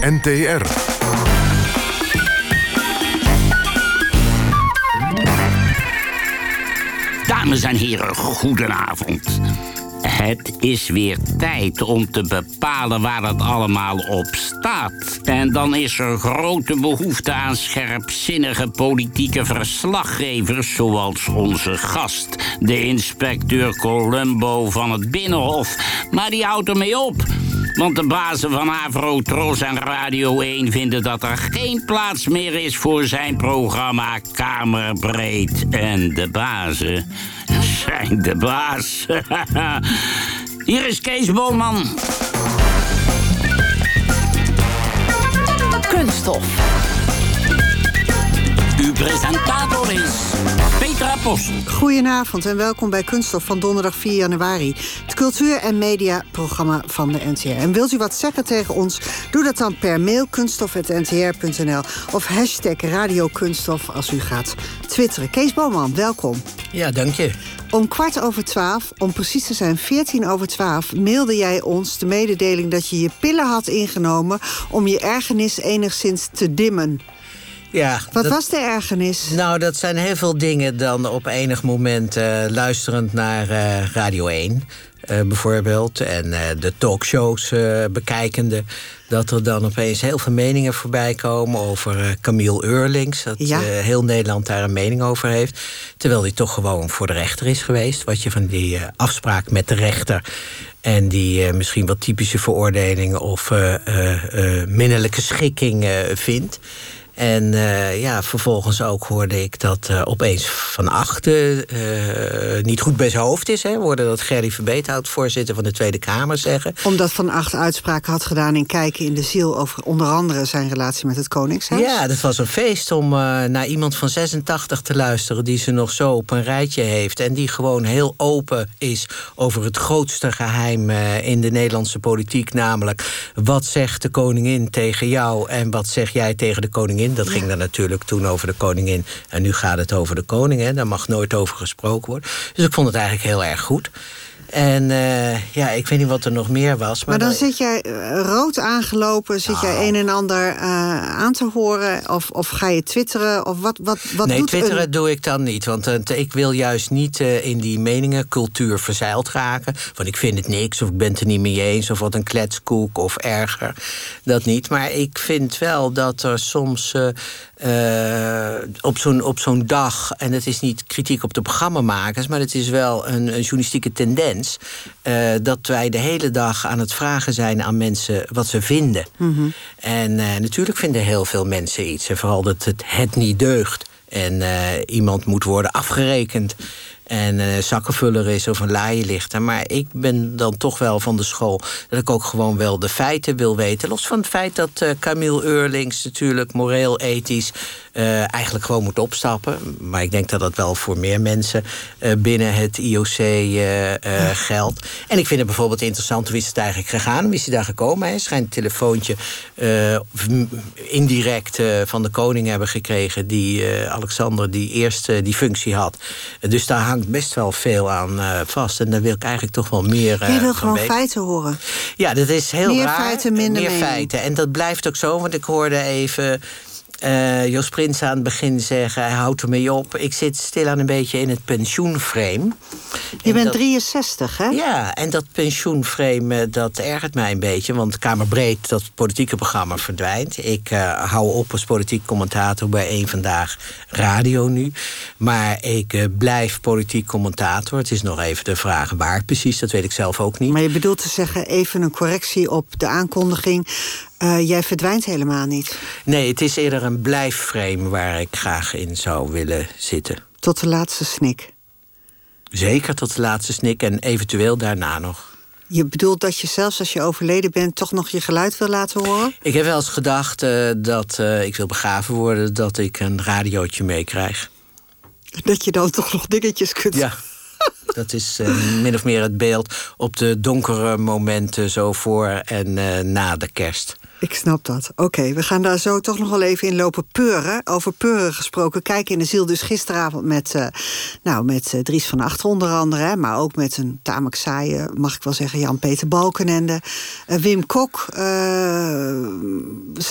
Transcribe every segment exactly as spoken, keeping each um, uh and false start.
N T R. Dames en heren, goedenavond. Het is weer tijd om te bepalen waar het allemaal op staat. En dan is er grote behoefte aan scherpzinnige politieke verslaggevers, zoals onze gast, de inspecteur Columbo van het Binnenhof. Maar die houdt ermee op. Want de bazen van Avro, Tros en Radio één vinden dat er geen plaats meer is voor zijn programma Kamerbreed. En de bazen zijn de baas. Hier is Kees Boonman. Kunststof. Uw presentator is Petra Post. Goedenavond en welkom bij Kunststof van donderdag vier januari. Het cultuur- en mediaprogramma van de N T R. En wilt u wat zeggen tegen ons? Doe dat dan per mail kunststof apenstaartje n t r punt n l of hashtag Radio Kunststof als u gaat twitteren. Kees Boonman, welkom. Ja, dank je. Om kwart over twaalf, om precies te zijn veertien over twaalf... mailde jij ons de mededeling dat je je pillen had ingenomen om je ergernis enigszins te dimmen. Ja, Wat dat, was de ergernis? Nou, dat zijn heel veel dingen dan op enig moment uh, luisterend naar uh, Radio één. Uh, bijvoorbeeld, en uh, de talkshows uh, bekijkende, dat er dan opeens heel veel meningen voorbij komen over uh, Camille Eurlings. Dat ja. uh, heel Nederland daar een mening over heeft. Terwijl hij toch gewoon voor de rechter is geweest. Wat je van die uh, afspraak met de rechter en die uh, misschien wat typische veroordelingen of uh, uh, uh, minnelijke schikking uh, vindt. En uh, ja, vervolgens ook hoorde ik dat uh, opeens Van Achten uh, niet goed bij zijn hoofd is. Hè. We hoorden dat Gerry Verbeethout, voorzitter van de Tweede Kamer, zeggen. Omdat Van Achten uitspraken had gedaan in Kijken in de Ziel over onder andere zijn relatie met het Koningshuis. Ja, dat was een feest om uh, naar iemand van zesentachtig te luisteren die ze nog zo op een rijtje heeft. En die gewoon heel open is over het grootste geheim uh, in de Nederlandse politiek. Namelijk, wat zegt de koningin tegen jou en wat zeg jij tegen de koningin? Dat ging dan natuurlijk toen over de koningin. En nu gaat het over de koning. Hè. Daar mag nooit over gesproken worden. Dus ik vond het eigenlijk heel erg goed. En uh, ja, ik weet niet wat er nog meer was. Maar, maar dan dat... zit jij uh, rood aangelopen, zit oh. jij een en ander uh, aan te horen? Of, of ga je twitteren? Of wat, wat, wat nee, doet twitteren een... doe ik dan niet. Want uh, ik wil juist niet uh, in die meningencultuur verzeild raken. Want ik vind het niks, of ik ben het er niet mee eens, of wat een kletskoek, of erger. Dat niet. Maar ik vind wel dat er soms uh, uh, op zo'n op zo'n dag, en het is niet kritiek op de programmamakers, maar het is wel een, een journalistieke tendens. Uh, dat wij de hele dag aan het vragen zijn aan mensen wat ze vinden. Mm-hmm. En uh, natuurlijk vinden heel veel mensen iets. En vooral dat het, het niet deugt. En uh, iemand moet worden afgerekend. En een zakkenvuller is of een laaienlichter. Maar ik ben dan toch wel van de school dat ik ook gewoon wel de feiten wil weten. Los van het feit dat uh, Camille Eurlings natuurlijk moreel, ethisch Uh, eigenlijk gewoon moet opstappen. Maar ik denk dat dat wel voor meer mensen uh, binnen het I O C uh, uh, geldt. En ik vind het bijvoorbeeld interessant, hoe is het eigenlijk gegaan? Hoe is hij daar gekomen? Hij schijnt een telefoontje uh, indirect uh, van de koning hebben gekregen, die uh, Alexander, die eerst uh, die functie had. Uh, dus daar hangt best wel veel aan uh, vast. En daar wil ik eigenlijk toch wel meer uh, Je wil gewoon weten. feiten horen. Ja, dat is heel meer raar. Meer feiten, minder Meer mening. feiten. En dat blijft ook zo, want ik hoorde even Uh, Jos Prins aan het begin zeggen, hij houdt ermee op. Ik zit stilaan een beetje in het pensioenframe. Je en bent dat, drieënzestig, hè? Ja, en dat pensioenframe, dat ergert mij een beetje. Want Kamerbreed, dat politieke programma, verdwijnt. Ik uh, hou op als politiek commentator bij Eén Vandaag Radio nu. Maar ik uh, blijf politiek commentator. Het is nog even de vraag waar precies, dat weet ik zelf ook niet. Maar je bedoelt te zeggen, even een correctie op de aankondiging. Uh, jij verdwijnt helemaal niet. Nee, het is eerder een blijfframe waar ik graag in zou willen zitten. Tot de laatste snik. Zeker tot de laatste snik en eventueel daarna nog. Je bedoelt dat je zelfs als je overleden bent toch nog je geluid wil laten horen? Ik heb wel eens gedacht uh, dat uh, ik wil begraven worden, dat ik een radiootje meekrijg. Dat je dan toch nog dingetjes kunt... Ja. Dat is uh, min of meer het beeld op de donkere momenten zo voor en uh, na de kerst. Ik snap dat. Oké, okay, we gaan daar zo toch nog wel even in lopen peuren. Over peuren gesproken. Kijk in de ziel dus gisteravond met, uh, nou, met uh, Dries van Achter onder andere. Hè, maar ook met een tamelijk saaie, mag ik wel zeggen, Jan-Peter Balkenende. Uh, Wim Kok uh,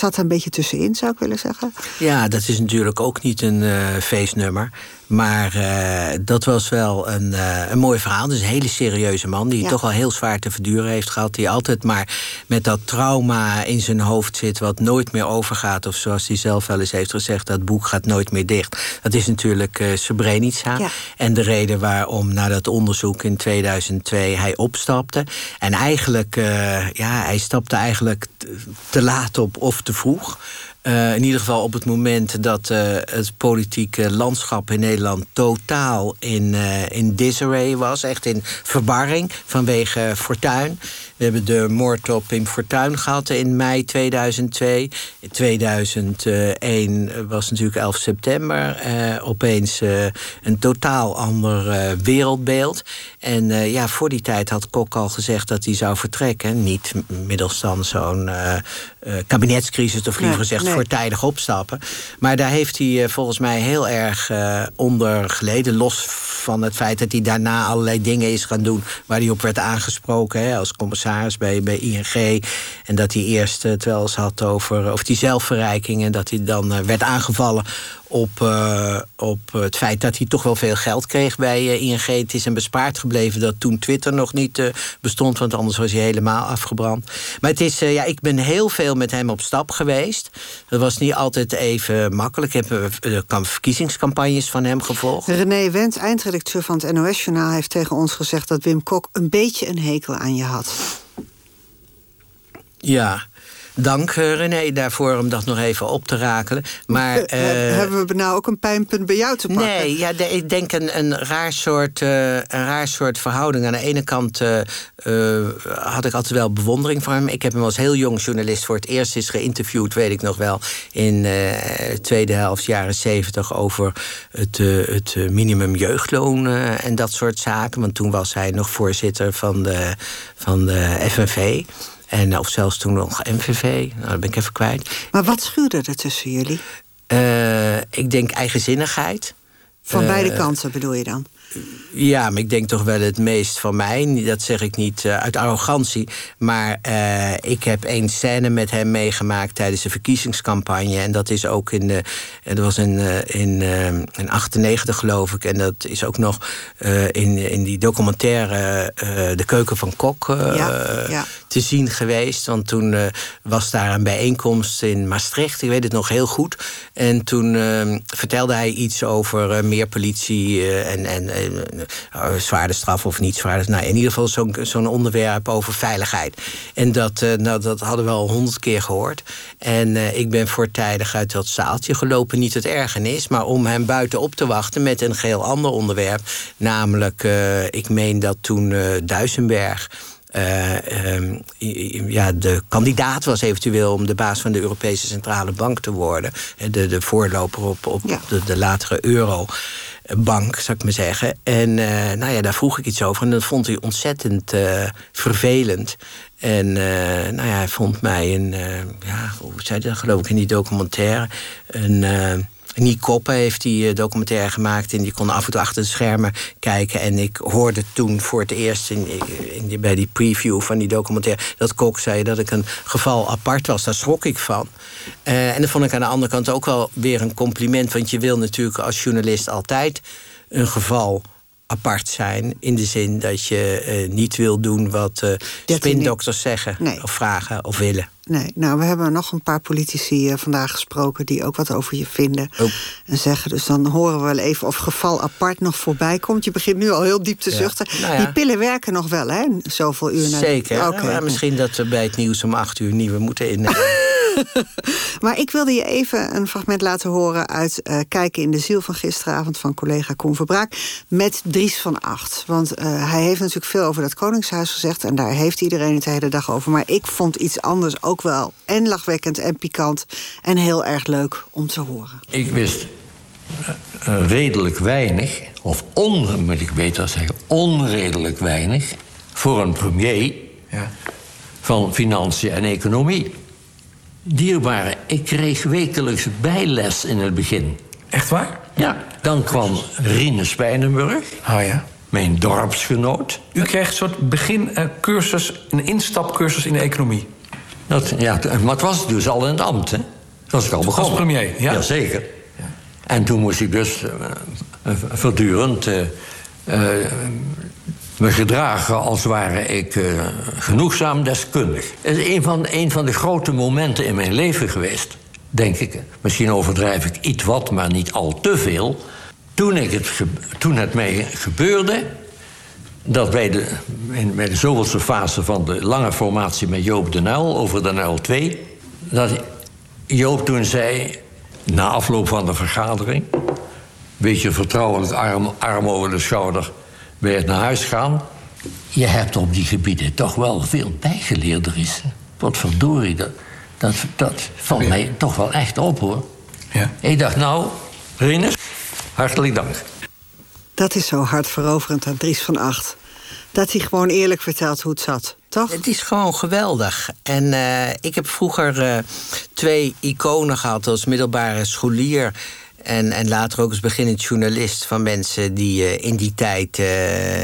zat er een beetje tussenin, zou ik willen zeggen. Ja, dat is natuurlijk ook niet een uh, feestnummer. Maar uh, dat was wel een, uh, een mooi verhaal. Dus een hele serieuze man die ja. toch al heel zwaar te verduren heeft gehad. Die altijd maar met dat trauma in zijn hoofd zit wat nooit meer overgaat. Of zoals hij zelf wel eens heeft gezegd, dat boek gaat nooit meer dicht. Dat is natuurlijk uh, Srebrenica. Ja. En de reden waarom na dat onderzoek in tweeduizend twee hij opstapte. En eigenlijk, uh, ja, hij stapte eigenlijk te laat op of te vroeg. Uh, in ieder geval op het moment dat uh, het politieke landschap in Nederland totaal in, uh, in disarray was. Echt in verwarring vanwege Fortuyn. We hebben de moord op Pim Fortuyn gehad in mei tweeduizend twee. In tweeduizend één was natuurlijk elf september. Uh, opeens uh, een totaal ander uh, wereldbeeld. En uh, ja, voor die tijd had Kok al gezegd dat hij zou vertrekken. Niet middels dan zo'n uh, uh, kabinetscrisis, of liever nee, gezegd nee. voortijdig opstappen. Maar daar heeft hij uh, volgens mij heel erg uh, onder geleden. Los van het feit dat hij daarna allerlei dingen is gaan doen waar hij op werd aangesproken, hè, als commissaris bij, bij I N G. En dat hij eerst het wel eens had over, over die zelfverrijking. En dat hij dan uh, werd aangevallen op, uh, op het feit dat hij toch wel veel geld kreeg bij uh, I N G. Het is hem bespaard gebleven dat toen Twitter nog niet uh, bestond, want anders was hij helemaal afgebrand. Maar het is, uh, ja, ik ben heel veel met hem op stap geweest. Dat was niet altijd even makkelijk. Ik heb uh, verkiezingscampagnes van hem gevolgd. René Wendt, eindredacteur van het N O S-journaal, heeft tegen ons gezegd dat Wim Kok een beetje een hekel aan je had. Ja. Dank, René, daarvoor om dat nog even op te rakelen. Maar, uh, hebben we nou ook een pijnpunt bij jou te pakken? Nee, ja, de, ik denk een, een, raar soort, uh, een raar soort verhouding. Aan de ene kant uh, uh, had ik altijd wel bewondering voor hem. Ik heb hem als heel jong journalist voor het eerst eens geïnterviewd, weet ik nog wel, in de uh, tweede helft jaren zeventig over het, uh, het minimum jeugdloon uh, en dat soort zaken. Want toen was hij nog voorzitter van de, van de F N V. En, of zelfs toen nog M V V. Nou, dat ben ik even kwijt. Maar wat schuurde er tussen jullie? Uh, ik denk eigenzinnigheid. Van uh, beide kanten bedoel je dan? Ja, maar ik denk toch wel het meest van mij. Dat zeg ik niet uh, uit arrogantie. Maar uh, ik heb één scène met hem meegemaakt tijdens de verkiezingscampagne. En dat is ook in de. Dat was in, uh, in, uh, in achtennegentig, geloof ik. En dat is ook nog uh, in, in die documentaire uh, De Keuken van Kok uh, ja, ja. te zien geweest. Want toen uh, was daar een bijeenkomst in Maastricht. Ik weet het nog heel goed. En toen uh, vertelde hij iets over uh, meer politie uh, en. en Uh, zwaarde straf of niet zwaarde. Nou, in ieder geval zo'n zo'n onderwerp over veiligheid. En dat, uh, nou, dat hadden we al honderd keer gehoord. En uh, ik ben voortijdig uit dat zaaltje gelopen. Niet het ergernis, maar om hem buiten op te wachten met een geheel ander onderwerp. Namelijk, uh, ik meen dat toen uh, Duisenberg Uh, um, ja, de kandidaat was eventueel om de baas van de Europese Centrale Bank te worden. De, de voorloper op, op ja. de, de latere Eurobank, zou ik maar zeggen. En uh, nou ja, daar vroeg ik iets over en dat vond hij ontzettend uh, vervelend. En uh, nou ja, hij vond mij een, uh, ja, hoe zei hij dat, geloof ik in die documentaire, een Uh, Niek Koppen heeft die documentaire gemaakt en die kon af en toe achter de schermen kijken. En ik hoorde toen voor het eerst in, in die, bij die preview van die documentaire dat Kok zei dat ik een geval apart was. Daar schrok ik van. Uh, en dat vond ik aan de andere kant ook wel weer een compliment. Want je wil natuurlijk als journalist altijd een geval apart zijn. In de zin dat je uh, niet wil doen wat uh, spindokters zeggen nee. of vragen of willen. Nee, nou, we hebben nog een paar politici uh, vandaag gesproken die ook wat over je vinden oh. en zeggen. Dus dan horen we wel even of geval apart nog voorbij komt. Je begint nu al heel diep te ja. zuchten. Nou ja. Die pillen werken nog wel, hè? Zoveel uur. Zeker. Na... Okay. Ja, misschien dat we bij het nieuws om acht uur nieuwe moeten innemen. Maar ik wilde je even een fragment laten horen uit uh, Kijken in de Ziel van gisteravond van collega Koen Verbraak met Dries van Acht. Want uh, hij heeft natuurlijk veel over dat Koningshuis gezegd en daar heeft iedereen het de hele dag over. Maar ik vond iets anders ook wel en lachwekkend en pikant en heel erg leuk om te horen. Ik wist uh, redelijk weinig, of on, moet ik beter zeggen, onredelijk weinig voor een premier ja. van Financiën en Economie. Dierbare, ik kreeg wekelijks bijles in het begin. Echt waar? Ja, dan kwam Rinus Spijnenburg, oh ja. mijn dorpsgenoot. U kreeg een soort begincursus, een instapcursus in de economie? Dat, ja, maar het was dus al in het ambt, hè? Dat was ik al begonnen. Als premier, ja. Jazeker. Ja. En toen moest ik dus uh, uh, voortdurend uh, uh, me gedragen als ware ik uh, genoegzaam deskundig. Het is een van, een van de grote momenten in mijn leven geweest, denk ik. Misschien overdrijf ik iets wat, maar niet al te veel. Toen, ik het, ge, toen het mij gebeurde, dat bij de, in, bij de zoveelste fase van de lange formatie met Joop den Uyl over den Uyl twee, dat Joop toen zei, na afloop van de vergadering, een beetje vertrouwelijk arm, arm over de schouder bij het naar huis gaan. Je hebt op die gebieden toch wel veel bijgeleerd, er is. Wat verdorie, dat, dat, dat valt mij toch wel echt op, hoor. Ja. Ik dacht, nou, Rinus, hartelijk dank. Dat is zo hartveroverend aan Dries van Acht. Dat hij gewoon eerlijk vertelt hoe het zat, toch? Het is gewoon geweldig. En uh, ik heb vroeger uh, twee iconen gehad als middelbare scholier. En, en later ook als beginnend journalist van mensen die uh, in die tijd uh,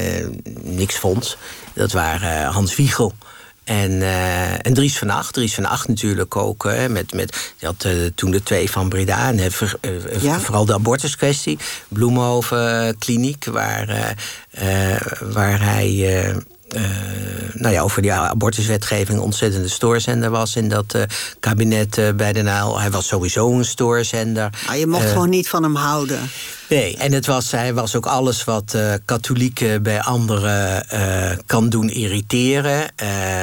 niks vond. Dat waren uh, Hans Wiegel en, uh, en Dries van Acht. Dries van Acht natuurlijk ook. Uh, met, met, die had uh, toen de twee van Breda. En uh, ver, uh, ja. vooral de abortuskwestie. Bloemhoven Kliniek, waar, uh, uh, waar hij... Uh, Uh, nou ja, over die abortuswetgeving een ontzettende stoorzender was in dat uh, kabinet uh, bij Den Uyl. Hij was sowieso een stoorzender. Maar je mocht uh, gewoon niet van hem houden. Nee, en het was, hij was ook alles wat uh, katholieken bij anderen uh, kan doen irriteren. Uh,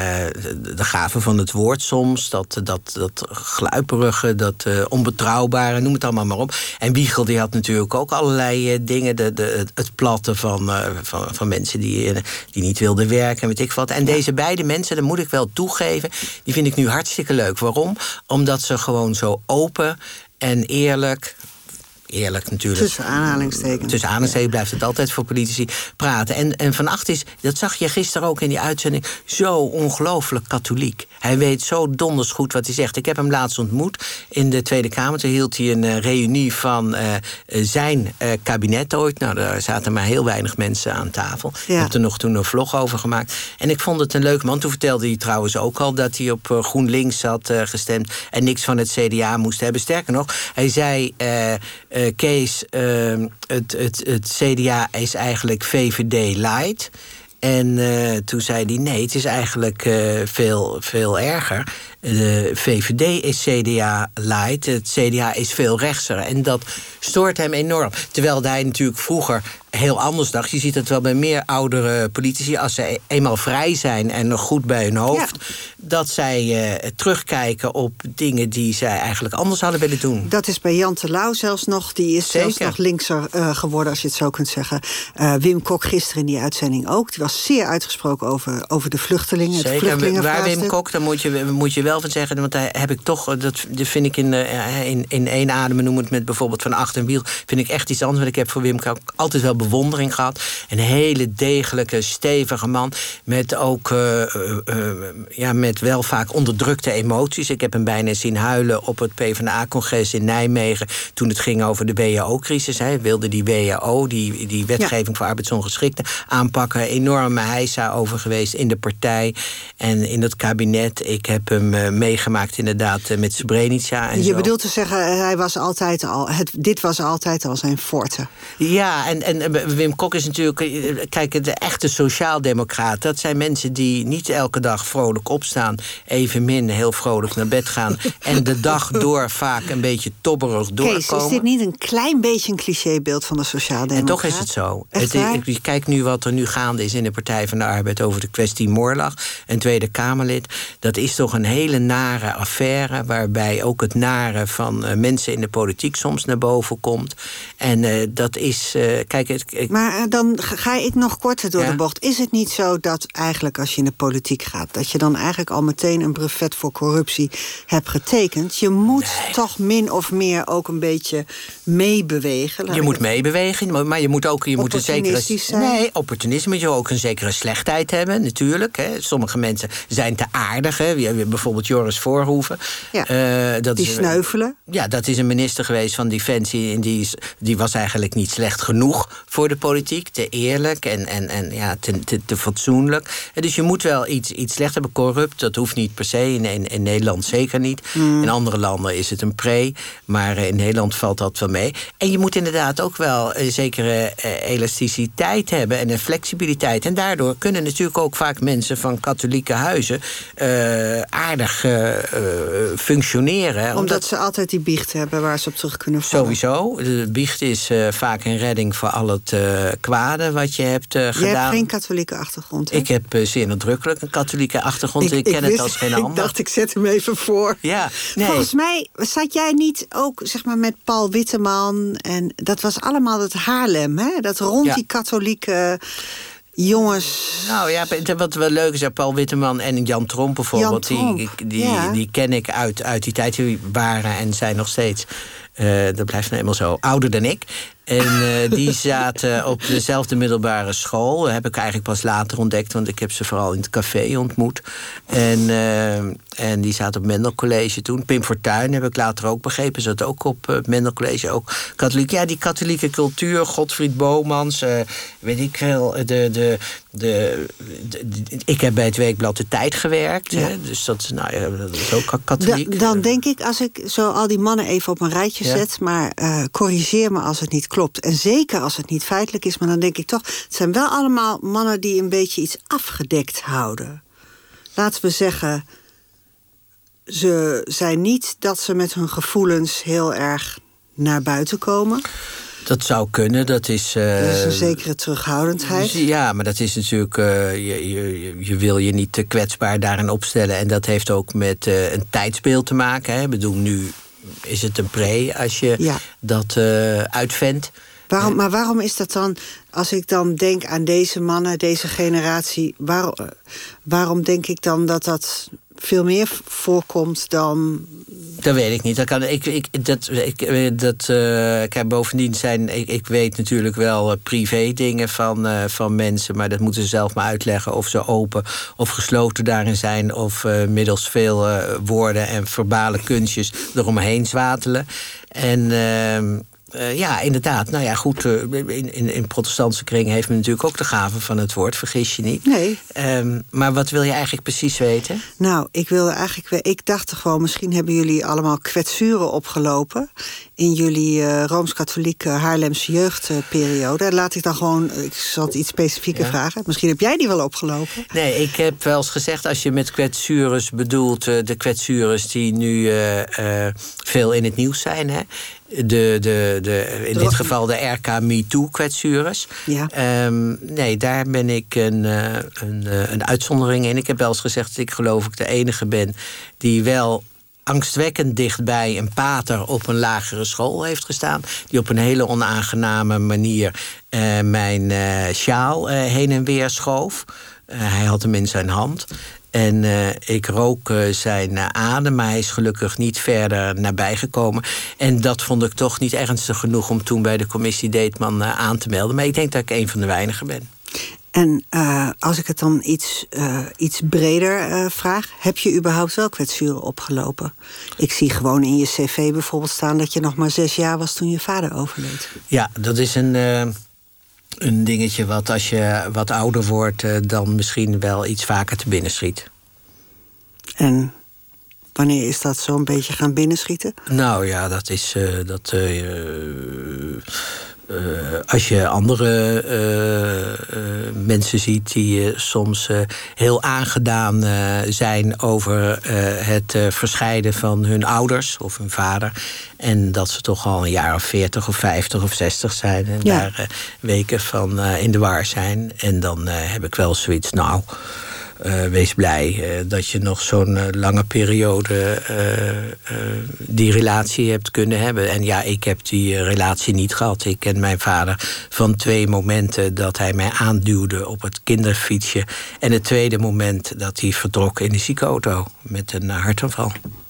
de, de gave van het woord soms, dat, dat, dat gluiperige, dat uh, onbetrouwbare, noem het allemaal maar op. En Wiegel die had natuurlijk ook allerlei uh, dingen. De, de, het platten van, uh, van, van mensen die, uh, die niet wilden werken, weet ik wat. En deze beide mensen, dat moet ik wel toegeven, die vind ik nu hartstikke leuk. Waarom? Omdat ze gewoon zo open en eerlijk... Eerlijk natuurlijk. Tussen aanhalingstekens. Tussen aanhalingstekens blijft het altijd voor politici praten. En, en Van Acht is, dat zag je gisteren ook in die uitzending, zo ongelooflijk katholiek. Hij weet zo donders goed wat hij zegt. Ik heb hem laatst ontmoet in de Tweede Kamer. Toen hield hij een uh, reunie van uh, zijn uh, kabinet ooit. Nou, daar zaten maar heel weinig mensen aan tafel. Ja. Ik heb er nog toen een vlog over gemaakt. En ik vond het een leuk man. Toen vertelde hij trouwens ook al dat hij op uh, GroenLinks had uh, gestemd en niks van het C D A moest hebben. Sterker nog, hij zei... Uh, uh, Kees, uh, het, het, het C D A is eigenlijk V V D light. En uh, toen zei hij, nee, het is eigenlijk uh, veel, veel erger. De V V D is C D A light, het C D A is veel rechtser. En dat stoort hem enorm. Terwijl hij natuurlijk vroeger heel anders dacht. Je ziet het wel bij meer oudere politici, als ze eenmaal vrij zijn en nog goed bij hun hoofd, ja, dat zij uh, terugkijken op dingen die zij eigenlijk anders hadden willen doen. Dat is bij Jan Terlouw zelfs nog. Die is zelfs nog linkser uh, geworden, als je het zo kunt zeggen. Uh, Wim Kok gisteren in die uitzending ook. Die was zeer uitgesproken over, over de vluchtelingen. Het Zeker. Waar Wim Kok, daar moet je, moet je wel van zeggen, want daar heb ik toch, dat, dat vind ik in, uh, in, in één adem, noem het met bijvoorbeeld Van Acht en Wiel, vind ik echt iets anders. Want ik heb voor Wim Kok altijd wel bewondering gehad. Een hele degelijke, stevige man. Met ook uh, uh, uh, ja, met wel vaak onderdrukte emoties. Ik heb hem bijna zien huilen op het PvdA-congres in Nijmegen toen het ging over de W H O-crisis. Hij wilde die W H O, die, die wetgeving ja. voor arbeidsongeschikten, aanpakken. Enorme heisa over geweest in de partij en in het kabinet. Ik heb hem uh, meegemaakt inderdaad uh, met Srebrenica en Je zo. bedoelt te zeggen, hij was altijd al, het, dit was altijd al zijn forte. Ja, en, en Wim Kok is natuurlijk, kijk, de echte sociaaldemocraat, dat zijn mensen die niet elke dag vrolijk opstaan, evenmin heel vrolijk naar bed gaan en de dag door vaak een beetje tobberig doorkomen. Kees, is dit niet een klein beetje een clichébeeld van de sociaaldemocraat? En toch is het zo. Het, ik kijk nu wat er nu gaande is in de Partij van de Arbeid over de kwestie Moorlag, een Tweede Kamerlid. Dat is toch een hele nare affaire, waarbij ook het nare van uh, mensen in de politiek soms naar boven komt. En uh, dat is, uh, kijk, het, ik, maar uh, dan ga ik nog korter door ja? de bocht. Is het niet zo dat eigenlijk als je in de politiek gaat, dat je dan eigenlijk al meteen een brevet voor corruptie hebt getekend? Je moet nee. toch min of meer ook een beetje meebewegen. Je moet meebewegen, maar je moet ook je moet een zekere zijn. Nee, opportunisme. Je moet ook een zekere slechtheid hebben, natuurlijk. Hè. Sommige mensen zijn te aardig. Hè. We hebben bijvoorbeeld Joris Voorhoeven. Ja, uh, dat die is, sneuvelen. Ja, dat is een minister geweest van Defensie en die, is, die was eigenlijk niet slecht genoeg voor de politiek, te eerlijk en, en, en ja, te, te, te fatsoenlijk. En dus je moet wel iets, iets slecht hebben, corrupt. Dat hoeft niet per se, in, in, in Nederland zeker niet. Mm. In andere landen is het een pre, maar in Nederland valt dat wel mee. En je moet inderdaad ook wel een zekere uh, elasticiteit hebben en een flexibiliteit. En daardoor kunnen natuurlijk ook vaak mensen van katholieke huizen uh, aardig uh, uh, functioneren. Omdat, omdat ze altijd die biecht hebben waar ze op terug kunnen vallen. Sowieso. De biecht is uh, vaak een redding voor al het uh, kwade wat je hebt uh, gedaan. Je hebt geen katholieke achtergrond, hè? Ik heb uh, zeer nadrukkelijk een katholieke achtergrond. Ik, ik ken ik wist, het als geen ander. Ik dacht, ik zet hem even voor. Ja, nee. Volgens mij zat jij niet ook zeg maar, met Paul Witteman. En dat was allemaal het Haarlem, hè? Dat rond ja. die katholieke jongens. Nou ja, wat wel leuk is, Paul Witteman en Jan Tromp bijvoorbeeld. Jan Tromp. Die, die, ja. die ken ik uit, uit die tijd. Die waren en zijn nog steeds. Uh, dat blijft nou eenmaal zo. Ouder dan ik. En uh, die zaten op dezelfde middelbare school. Dat heb ik eigenlijk pas later ontdekt, want ik heb ze vooral in het café ontmoet. En, uh, en die zaten op Mendel College toen. Pim Fortuyn heb ik later ook begrepen. Zat ook op uh, Mendel College. Ook katholiek. Ja, die katholieke cultuur. Godfried Bomans. Uh, weet ik veel. De, de, de, de, de, ik heb bij het Weekblad De Tijd gewerkt. Ja. Hè, dus dat, nou, ja, dat is ook katholiek. Da, dan denk ik, als ik zo al die mannen even op een rijtje ja. zet, maar uh, corrigeer me als het niet klopt. En zeker als het niet feitelijk is, maar dan denk ik toch, het zijn wel allemaal mannen die een beetje iets afgedekt houden. Laten we zeggen, ze zijn niet dat ze met hun gevoelens heel erg naar buiten komen. Dat zou kunnen, dat is... Uh, dat is een zekere terughoudendheid. Ja, maar dat is natuurlijk... Uh, je, je, je wil je niet te kwetsbaar daarin opstellen. En dat heeft ook met uh, een tijdsbeeld te maken. Hè. Ik bedoel, nu is het een pre als je ja. dat uh, uitvendt. Waarom, maar waarom is dat dan, als ik dan denk aan deze mannen, deze generatie, waarom, waarom denk ik dan dat dat veel meer voorkomt dan... Dat weet ik niet. Dat kan, ik, ik, dat, ik, dat, uh, kijk, bovendien zijn... Ik, ik weet natuurlijk wel uh, privé dingen van, uh, van mensen, maar dat moeten ze zelf maar uitleggen of ze open of gesloten daarin zijn, of uh, middels veel uh, woorden en verbale kunstjes eromheen zwatelen. En... Uh, Uh, ja, inderdaad. Nou ja, goed, uh, in, in, in protestantse kring heeft men natuurlijk ook de gave van het woord, vergis je niet. Nee. Um, maar wat wil je eigenlijk precies weten? Nou, ik wilde eigenlijk, ik dacht gewoon, misschien hebben jullie allemaal kwetsuren opgelopen in jullie uh, Rooms-Katholieke Haarlemse jeugdperiode. Laat ik dan gewoon, ik zal het iets specifieker ja. vragen. Misschien heb jij die wel opgelopen? Nee, ik heb wel eens gezegd, als je met kwetsures bedoelt, uh, de kwetsures die nu uh, uh, veel in het nieuws zijn, hè? De, de, de, in dit geval de R K MeToo-kwetsures. Ja. Um, nee, daar ben ik een, uh, een, uh, een uitzondering in. Ik heb wel eens gezegd dat ik geloof ik de enige ben die wel angstwekkend dichtbij een pater op een lagere school heeft gestaan, die op een hele onaangename manier uh, mijn uh, sjaal uh, heen en weer schoof. Uh, hij had hem in zijn hand. En uh, ik rook uh, zijn uh, adem, maar hij is gelukkig niet verder nabij gekomen. En dat vond ik toch niet ernstig genoeg om toen bij de commissie Deetman uh, aan te melden. Maar ik denk dat ik een van de weinigen ben. En uh, als ik het dan iets, uh, iets breder uh, vraag, heb je überhaupt wel kwetsuren opgelopen? Ik zie gewoon in je cv bijvoorbeeld staan dat je nog maar zes jaar was toen je vader overleed. Ja, dat is een... Uh... Een dingetje wat als je wat ouder wordt, uh, dan misschien wel iets vaker te binnen schiet. En wanneer is dat zo'n beetje gaan binnenschieten? Nou ja, dat is uh, dat. Uh, uh, Uh, als je andere uh, uh, mensen ziet die uh, soms uh, heel aangedaan uh, zijn over uh, het uh, verscheiden van hun ouders of hun vader. En dat ze toch al een jaar of veertig of vijftig of zestig zijn. En ja. daar uh, weken van uh, in de war zijn. En dan uh, heb ik wel zoiets, nou... Uh, wees blij uh, dat je nog zo'n uh, lange periode uh, uh, die relatie hebt kunnen hebben. En ja, ik heb die uh, relatie niet gehad. Ik ken mijn vader van twee momenten dat hij mij aanduwde op het kinderfietsje. En het tweede moment dat hij vertrok in de ziekenauto met een uh, hartaanval.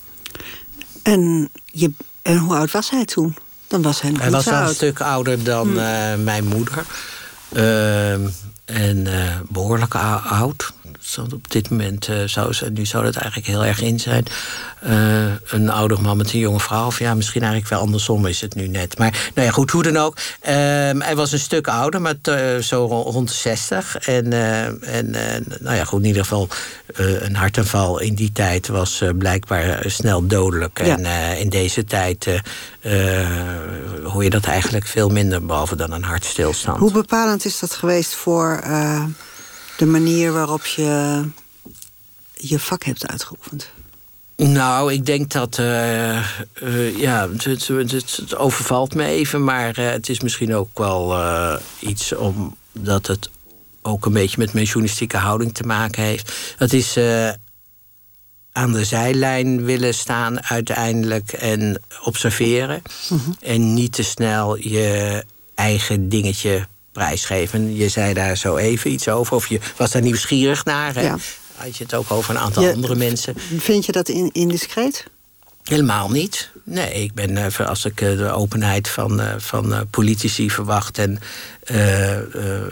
En, je, en hoe oud was hij toen? Dan was hij nog Hij was wel een stuk ouder dan hmm. uh, mijn moeder. Uh, en uh, behoorlijk oud. hartstand op dit moment uh, zou ze, nu zou dat eigenlijk heel erg in zijn. Uh, een oudere man met een jonge vrouw. Of ja, misschien eigenlijk wel andersom is het nu net. Maar nou ja, goed, hoe dan ook. Uh, hij was een stuk ouder, maar uh, zo rond de zestig. En, uh, en uh, nou ja, goed, in ieder geval uh, een hartaanval in die tijd was uh, blijkbaar uh, snel dodelijk. Ja. En uh, in deze tijd uh, uh, hoor je dat eigenlijk veel minder, behalve dan een hartstilstand. Hoe bepalend is dat geweest voor uh, de manier waarop je je vak hebt uitgeoefend? Nou, ik denk dat... Uh, uh, ja, het, het, het overvalt me even, maar uh, het is misschien ook wel uh, iets omdat het ook een beetje met mijn journalistieke houding te maken heeft. Het is uh, aan de zijlijn willen staan uiteindelijk en observeren. Mm-hmm. En niet te snel je eigen dingetje prijsgeven. Je zei daar zo even iets over, of je was daar nieuwsgierig naar. Hè? Ja. Had je het ook over een aantal ja, andere mensen. Vind je dat in, indiscreet? Helemaal niet. Nee, ik ben, als ik de openheid van, van politici verwacht en uh, uh,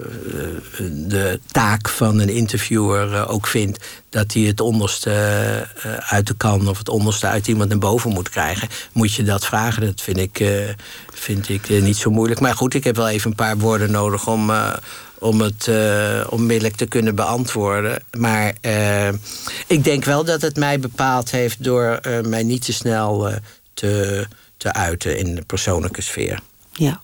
de taak van een interviewer ook vind dat hij het onderste uit de kan of het onderste uit iemand naar boven moet krijgen, moet je dat vragen. Dat vind ik, uh, vind ik niet zo moeilijk. Maar goed, ik heb wel even een paar woorden nodig om... Uh, om het uh, onmiddellijk te kunnen beantwoorden. Maar uh, ik denk wel dat het mij bepaald heeft door uh, mij niet te snel uh, te, te uiten in de persoonlijke sfeer. Ja.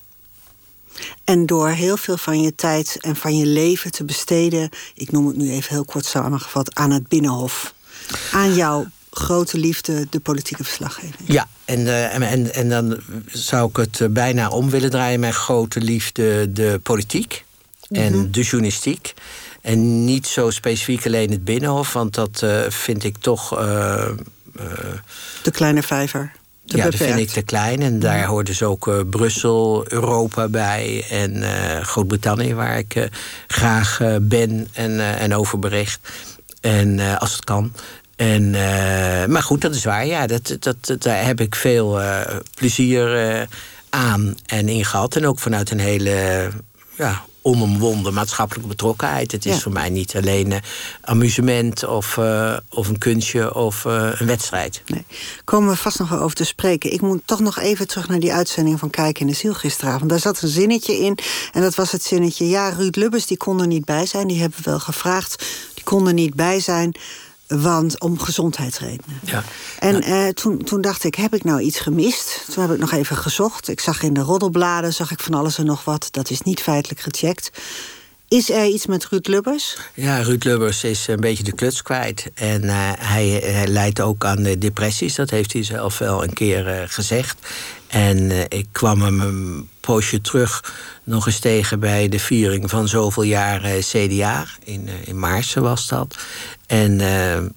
En door heel veel van je tijd en van je leven te besteden, ik noem het nu even heel kort samengevat, aan het Binnenhof. Aan jouw grote liefde, de politieke verslaggeving. Ja, en, uh, en, en, en dan zou ik het uh, bijna om willen draaien. Mijn grote liefde, de politiek. En mm-hmm. de journalistiek. En niet zo specifiek alleen het Binnenhof, want dat uh, vind ik toch... Uh, uh, de kleine vijver. Te ja, beperkt. Dat vind ik te klein. En daar hoort dus ook uh, Brussel, Europa bij en uh, Groot-Brittannië, waar ik uh, graag uh, ben en, uh, en over bericht. En uh, als het kan. En, uh, maar goed, dat is waar. Ja, dat, dat, dat, daar heb ik veel uh, plezier uh, aan en in gehad. En ook vanuit een hele... ja, onomwonden maatschappelijke betrokkenheid. Het is ja. voor mij niet alleen uh, amusement of, uh, of een kunstje of uh, een wedstrijd. Nee. Komen we vast nog wel over te spreken. Ik moet toch nog even terug naar die uitzending van Kijk in de Ziel gisteravond. Daar zat een zinnetje in en dat was het zinnetje... ja, Ruud Lubbers, die kon er niet bij zijn. Die hebben we wel gevraagd. Die kon er niet bij zijn... want om gezondheidsredenen. Ja. En ja. Uh, toen, toen dacht ik, heb ik nou iets gemist? Toen heb ik nog even gezocht. Ik zag in de roddelbladen, zag ik van alles en nog wat. Dat is niet feitelijk gecheckt. Is er iets met Ruud Lubbers? Ja, Ruud Lubbers is een beetje de kluts kwijt. En uh, hij, hij lijdt ook aan de depressies. Dat heeft hij zelf wel een keer uh, gezegd. En uh, ik kwam hem een poosje terug nog eens tegen bij de viering van zoveel jaar uh, C D A. In, uh, in Maarsen was dat. En uh, uh,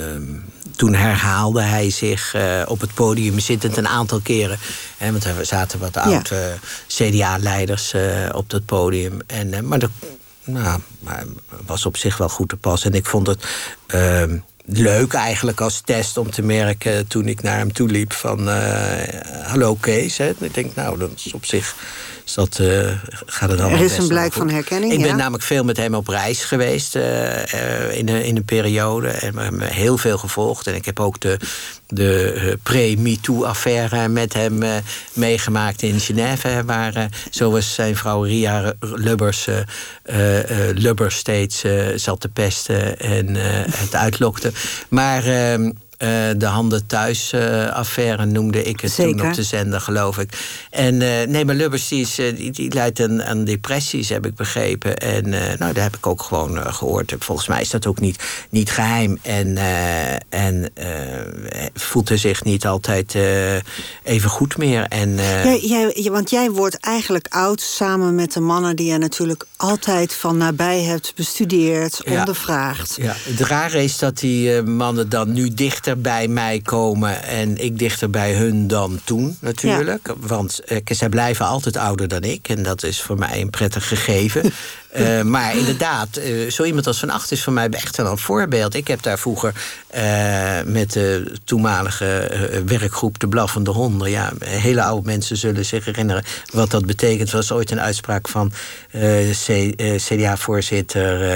toen herhaalde hij zich uh, op het podium zittend een aantal keren. Hè, want er zaten wat ja. oude uh, C D A-leiders uh, op dat podium. En, uh, maar dat nou, was op zich wel goed te pas. En ik vond het... Uh, leuk eigenlijk als test om te merken toen ik naar hem toe liep van uh, hallo Kees. Hè. Ik denk, nou, dat is op zich is dat, uh, gaat het allemaal Er is best een blijk goed. van herkenning, Ik ben ja? namelijk veel met hem op reis geweest uh, uh, in, een, in een periode. En we hebben heel veel gevolgd. En ik heb ook de, de uh, pre-MeToo-affaire met hem uh, meegemaakt in Genève. Waar, uh, zoals zijn vrouw Ria Lubbers, uh, uh, uh, Lubbers steeds uh, zat te pesten en uh, het uitlokte. Maar... Uh, Uh, de Handen Thuis-affaire uh, noemde ik het Zeker. Toen op de zender, geloof ik. En uh, nee, maar Lubbers die, is, uh, die, die leidt aan, aan depressies, heb ik begrepen. En uh, nou, daar heb ik ook gewoon uh, gehoord. Volgens mij is dat ook niet, niet geheim. En, uh, en uh, voelt hij zich niet altijd uh, even goed meer. En, uh... ja, jij, want jij wordt eigenlijk oud samen met de mannen die je natuurlijk altijd van nabij hebt bestudeerd, ja. ondervraagd. Ja. Het rare is dat die uh, mannen dan nu dichter bij mij komen en ik dichter bij hun dan toen natuurlijk. Ja. Want uh, zij blijven altijd ouder dan ik en dat is voor mij een prettig gegeven. Uh, maar inderdaad, uh, zo iemand als Van Agt is voor mij echt wel een voorbeeld. Ik heb daar vroeger uh, met de toenmalige uh, werkgroep De Blaffende Honden... ja, hele oude mensen zullen zich herinneren wat dat betekent. Er was ooit een uitspraak van uh, C, uh, C D A-voorzitter... Uh,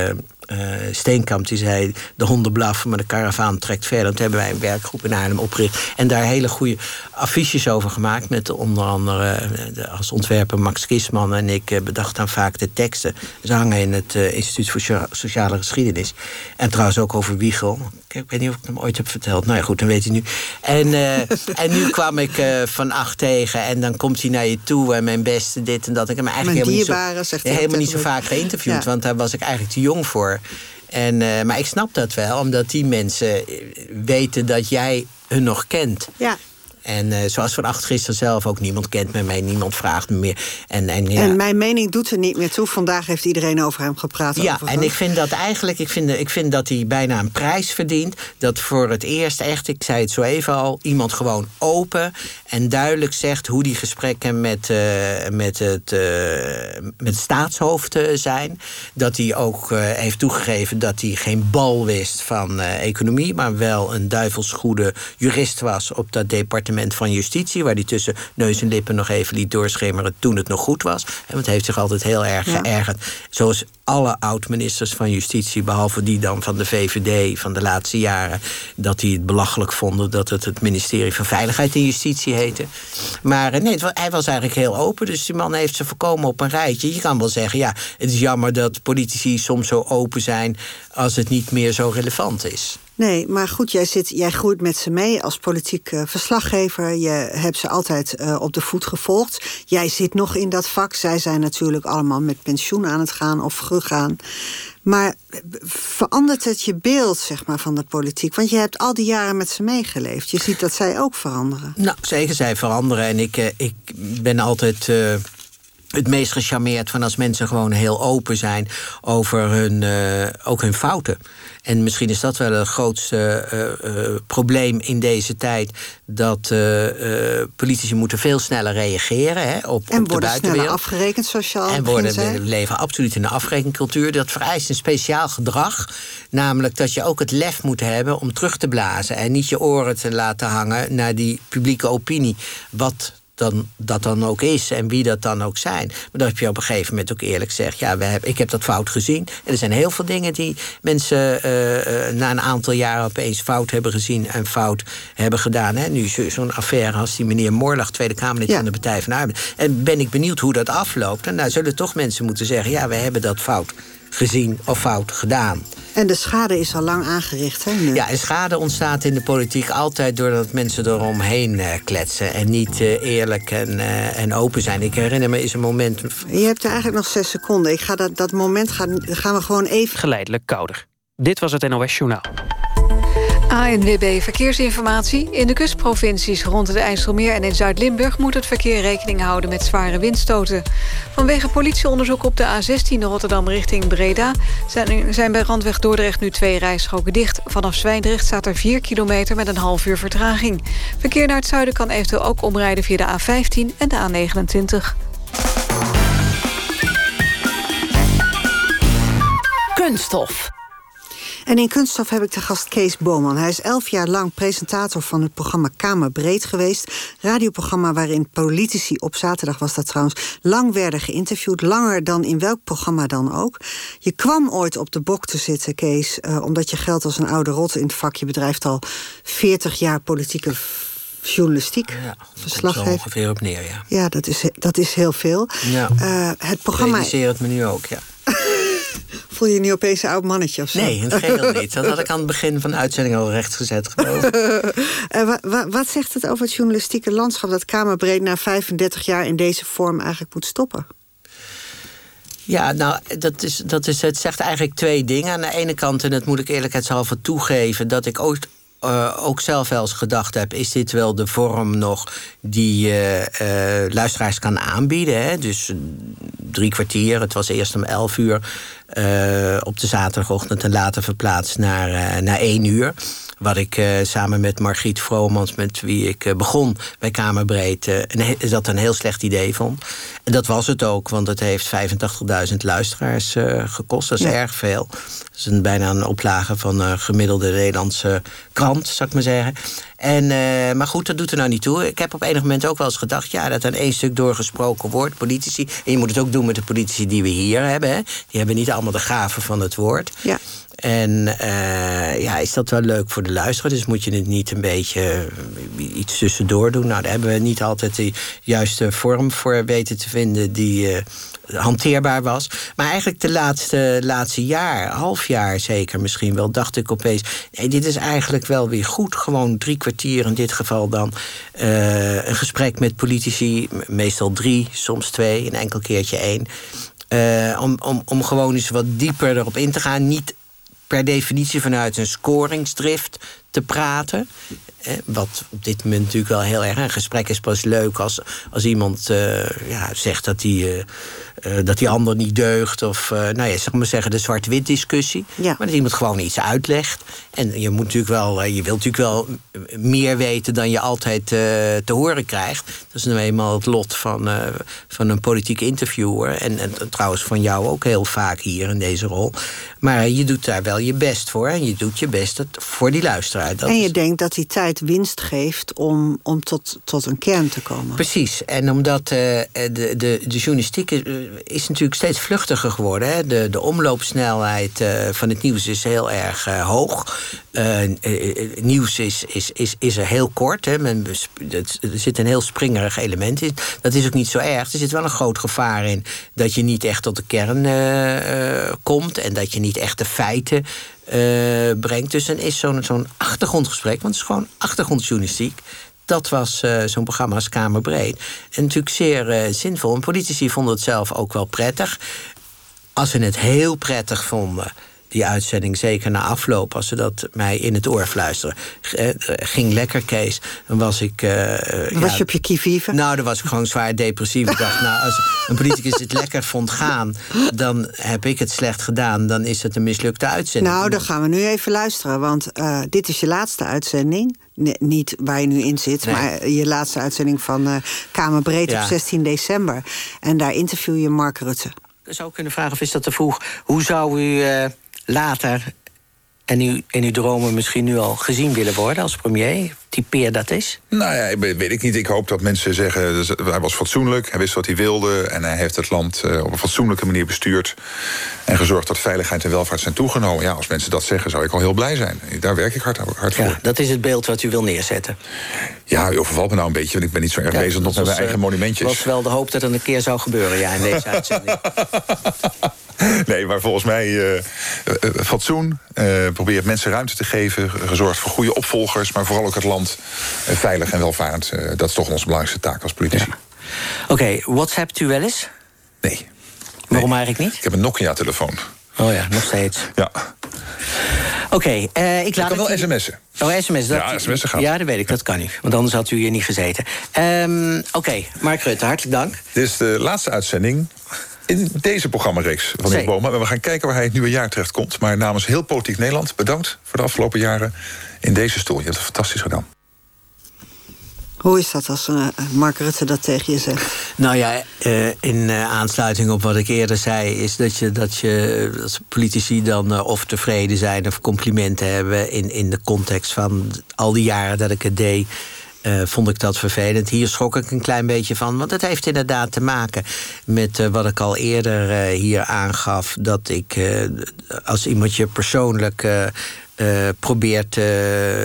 Uh, Steenkamp die zei, de honden blaffen, maar de karavaan trekt verder. Toen hebben wij een werkgroep in Haarlem opgericht en daar hele goede affiches over gemaakt, met onder andere de, als ontwerper Max Kisman en ik uh, bedacht dan vaak de teksten. Ze hangen in het uh, Instituut voor Sociale Geschiedenis. En trouwens ook over Wiegel. Ik weet niet of ik hem ooit heb verteld. Nou ja, goed, dan weet hij nu. En, uh, en nu kwam ik uh, Van Agt tegen en dan komt hij naar je toe en mijn beste dit en dat. Ik heb hem eigenlijk mijn helemaal dierbare, niet zo, zegt hij helemaal niet zo tegen vaak geïnterviewd, ja. want daar was ik eigenlijk te jong voor. En, uh, maar ik snap dat wel, omdat die mensen weten dat jij hun nog kent. Ja. En uh, zoals Van Agt gisteren zelf ook, niemand kent me meer, niemand vraagt me meer. En, en, ja. en mijn mening doet er niet meer toe. Vandaag heeft iedereen over hem gepraat. Ja, overigens. en ik vind dat eigenlijk, ik vind, ik vind dat hij bijna een prijs verdient. Dat voor het eerst echt, ik zei het zo even al, iemand gewoon open en duidelijk zegt hoe die gesprekken met, uh, met, het, uh, met het staatshoofd uh, zijn. Dat hij ook uh, heeft toegegeven dat hij geen bal wist van uh, economie, maar wel een duivelsgoede jurist was op dat departement van Justitie, waar hij tussen neus en lippen nog even liet doorschemeren toen het nog goed was. Want het heeft zich altijd heel erg ja. geërgerd. Zoals alle oud-ministers van Justitie, behalve die dan van de V V D van de laatste jaren, dat die het belachelijk vonden dat het het ministerie van Veiligheid en Justitie heette. Maar nee, hij was eigenlijk heel open, dus die man heeft ze voorkomen op een rijtje. Je kan wel zeggen, ja, het is jammer dat politici soms zo open zijn als het niet meer zo relevant is. Nee, maar goed, jij, zit, jij groeit met ze mee als politiek uh, verslaggever. Je hebt ze altijd uh, op de voet gevolgd. Jij zit nog in dat vak. Zij zijn natuurlijk allemaal met pensioen aan het gaan of gegaan. Maar verandert het je beeld, zeg maar, van de politiek? Want je hebt al die jaren met ze meegeleefd. Je ziet dat zij ook veranderen. Nou, zeker, zij veranderen. En ik, uh, ik ben altijd Uh... het meest gecharmeerd van als mensen gewoon heel open zijn over hun, uh, ook hun fouten. En misschien is dat wel het grootste uh, uh, probleem in deze tijd, dat uh, uh, politici moeten veel sneller reageren hè, op, en op de buitenwereld. En worden sneller afgerekend, zoals je al En worden, zei. we leven absoluut in een afrekencultuur. Dat vereist een speciaal gedrag. Namelijk dat je ook het lef moet hebben om terug te blazen en niet je oren te laten hangen naar die publieke opinie. Wat dan dat dan ook is en wie dat dan ook zijn. Maar dat heb je op een gegeven moment ook eerlijk gezegd, ja, we hebben, ik heb dat fout gezien. En er zijn heel veel dingen die mensen uh, uh, na een aantal jaren opeens fout hebben gezien en fout hebben gedaan. Hè. Nu zo'n affaire als die meneer Moorlag, Tweede Kamerlid ja. van de Partij van de Arbeid. En ben ik benieuwd hoe dat afloopt. En daar zullen toch mensen moeten zeggen, ja, we hebben dat fout gezien of fout gedaan. En de schade is al lang aangericht, hè? Nu. Ja, en schade ontstaat in de politiek altijd doordat mensen eromheen uh, kletsen en niet uh, eerlijk en, uh, en open zijn. Ik herinner me eens een moment. Je hebt er eigenlijk nog zes seconden. Ik ga dat, dat moment gaan, gaan we gewoon even. Geleidelijk kouder. Dit was het N O S Journaal. A N W B Verkeersinformatie. In de kustprovincies rond het IJsselmeer en in Zuid-Limburg moet het verkeer rekening houden met zware windstoten. Vanwege politieonderzoek op de A zestien Rotterdam richting Breda zijn, zijn bij Randweg Dordrecht nu twee rijstroken dicht. Vanaf Zwijndrecht staat er vier kilometer met een half uur vertraging. Verkeer naar het zuiden kan eventueel ook omrijden via de A vijftien en de A negenentwintig. Kunststof. En in Kunststof heb ik de gast Kees Boman. Hij is elf jaar lang presentator van het programma Kamerbreed geweest. Radioprogramma waarin politici, op zaterdag was dat trouwens, lang werden geïnterviewd. Langer dan in welk programma dan ook. Je kwam ooit op de bok te zitten, Kees, uh, omdat je geldt als een oude rot in het vak. Je bedrijft al veertig jaar politieke journalistiek. Ja, verslaggever. ongeveer op neer, ja. Ja, dat is, dat is heel veel. Ja. Uh, het programma. Ik realiseer het me nu ook, ja. Voel je nu opeens een oud mannetje of zo? Nee, in het geheel niet. Dat had ik aan het begin van de uitzending al rechtgezet, geloof ik. uh, wa, wa, wat zegt het over het journalistieke landschap dat Kamerbreed na vijfendertig jaar in deze vorm eigenlijk moet stoppen? Ja, nou, dat is, dat is, het zegt eigenlijk twee dingen. Aan de ene kant, en dat moet ik eerlijkheidshalve toegeven, dat ik ooit Uh, ook zelf wel eens gedacht heb, is dit wel de vorm nog die uh, uh, luisteraars kan aanbieden? Hè? Dus uh, drie kwartier, het was eerst om elf uur uh, op de zaterdagochtend en later verplaatst naar, uh, naar één uur. wat ik uh, samen met Margriet Vromans, met wie ik uh, begon bij Kamerbreed, uh, een, dat een heel slecht idee vond. En dat was het ook, want het heeft vijfentachtigduizend luisteraars uh, gekost. Dat is ja. erg veel. Dat is een, bijna een oplage van een gemiddelde Nederlandse krant, zou ik maar zeggen. En, uh, maar goed, dat doet er nou niet toe. Ik heb op enig moment ook wel eens gedacht, ja, dat er één stuk doorgesproken wordt, politici. En je moet het ook doen met de politici die we hier hebben. Hè. Die hebben niet allemaal de gave van het woord. Ja. En uh, ja, is dat wel leuk voor de luisteraar? Dus moet je het niet een beetje uh, iets tussendoor doen? Nou, daar hebben we niet altijd de juiste vorm voor weten te vinden die uh, hanteerbaar was. Maar eigenlijk de laatste, laatste jaar, half jaar zeker misschien wel, dacht ik opeens, nee, dit is eigenlijk wel weer goed. Gewoon drie kwartier in dit geval dan. Uh, een gesprek met politici, meestal drie, soms twee, een enkel keertje één. Uh, om, om, om gewoon eens wat dieper erop in te gaan. Niet per definitie vanuit een scoringsdrift te praten. Wat op dit moment natuurlijk wel heel erg... Een gesprek is pas leuk als, als iemand uh, ja, zegt dat die, uh, uh, dat die ander niet deugt. Of, uh, nou ja, zeg maar zeggen, de zwart-wit discussie. Ja. Maar dat iemand gewoon iets uitlegt. En je moet natuurlijk wel, uh, je wilt natuurlijk wel meer weten dan je altijd uh, te horen krijgt. Dat is nou eenmaal het lot van, uh, van een politieke interviewer. En, en trouwens van jou ook heel vaak hier in deze rol. Maar uh, je doet daar wel je best voor. En je doet je best voor die luisteraar. Dat en je is... denkt dat die tijd winst geeft om, om tot, tot een kern te komen. Precies. En omdat uh, de, de, de journalistiek is, uh, is natuurlijk steeds vluchtiger geworden. Hè. De, de omloopsnelheid uh, van het nieuws is heel erg uh, hoog. Uh, uh, uh, nieuws is, is, is, is er heel kort. Hè. Men, het, er zit een heel springerig element in. Dat is ook niet zo erg. Er zit wel een groot gevaar in dat je niet echt tot de kern uh, uh, komt. En dat je niet echt de feiten Uh, brengt. Dus dan is zo'n zo'n achtergrondgesprek, want het is gewoon achtergrondjournalistiek. Dat was uh, zo'n programma als Kamerbreed. En natuurlijk zeer uh, zinvol. En politici vonden het zelf ook wel prettig. Als ze het heel prettig vonden, die uitzending, zeker na afloop, als ze dat mij in het oor fluisteren. Uh, ging lekker, Kees. Dan was ik... Uh, was ja, je op je kievieven? Nou, dan was ik gewoon zwaar depressief. Ik dacht, nou, als een politicus het lekker vond gaan, dan heb ik het slecht gedaan. Dan is het een mislukte uitzending. Nou, dan gaan we nu even luisteren. Want uh, dit is je laatste uitzending. Nee, niet waar je nu in zit, nee. maar je laatste uitzending van uh, Kamerbreed ja. op zestien december. En daar interview je Mark Rutte. Ik zou kunnen vragen, of is dat te vroeg? Hoe zou u uh, later en u, in uw dromen misschien nu al gezien willen worden als premier? Typeer dat is? Nou ja, weet ik niet. Ik hoop dat mensen zeggen, dus hij was fatsoenlijk, hij wist wat hij wilde en hij heeft het land uh, op een fatsoenlijke manier bestuurd en gezorgd dat veiligheid en welvaart zijn toegenomen. Ja, als mensen dat zeggen, zou ik al heel blij zijn. Daar werk ik hard, hard voor. Ja, dat is het beeld wat u wil neerzetten. Ja, u overvalt me nou een beetje, want ik ben niet zo erg ja, bezig nog met mijn eigen monumentjes. Het was wel de hoop dat het een keer zou gebeuren, ja, in deze uitzending. Nee, maar volgens mij uh, uh, fatsoen, uh, probeert mensen ruimte te geven, gezorgd voor goede opvolgers, maar vooral ook het land uh, veilig en welvarend. Uh, dat is toch onze belangrijkste taak als politici. Ja. Oké, okay, WhatsAppt u wel eens? Nee. Waarom nee. eigenlijk niet? Ik heb een Nokia-telefoon. Oh ja, nog steeds. Ja. Oké, okay, uh, ik laat kan het... wel sms'en. Oh, sms'en. Dat... Ja, sms'en gaat. Ja, dat weet ik, dat kan niet. Want anders had u hier niet gezeten. Um, Oké, okay, Mark Rutte, hartelijk dank. Dit is de laatste uitzending in deze programmareeks van de Boma. En we gaan kijken waar hij het nieuwe jaar terecht komt. Maar namens heel Politiek Nederland, bedankt voor de afgelopen jaren in deze stoel. Je hebt het fantastisch gedaan. Hoe is dat als uh, Mark Rutte dat tegen je zegt? Nou ja, uh, in uh, aansluiting op wat ik eerder zei, is dat je dat je dat politici dan uh, of tevreden zijn of complimenten hebben in, in de context van al die jaren dat ik het deed. Uh, vond ik dat vervelend. Hier schrok ik een klein beetje van. Want het heeft inderdaad te maken met uh, wat ik al eerder uh, hier aangaf. Dat ik uh, als iemand je persoonlijk uh, uh, probeert uh,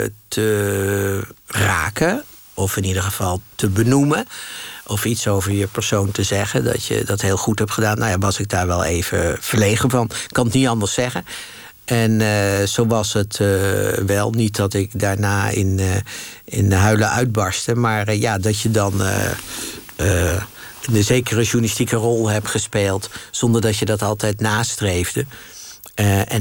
te raken, of in ieder geval te benoemen, of iets over je persoon te zeggen, dat je dat heel goed hebt gedaan. Nou ja, was ik daar wel even verlegen van. Ik kan het niet anders zeggen. En uh, zo was het uh, wel. Niet dat ik daarna in, uh, in huilen uitbarstte. Maar uh, ja, dat je dan uh, uh, een zekere journalistieke rol hebt gespeeld, zonder dat je dat altijd nastreefde. Uh, en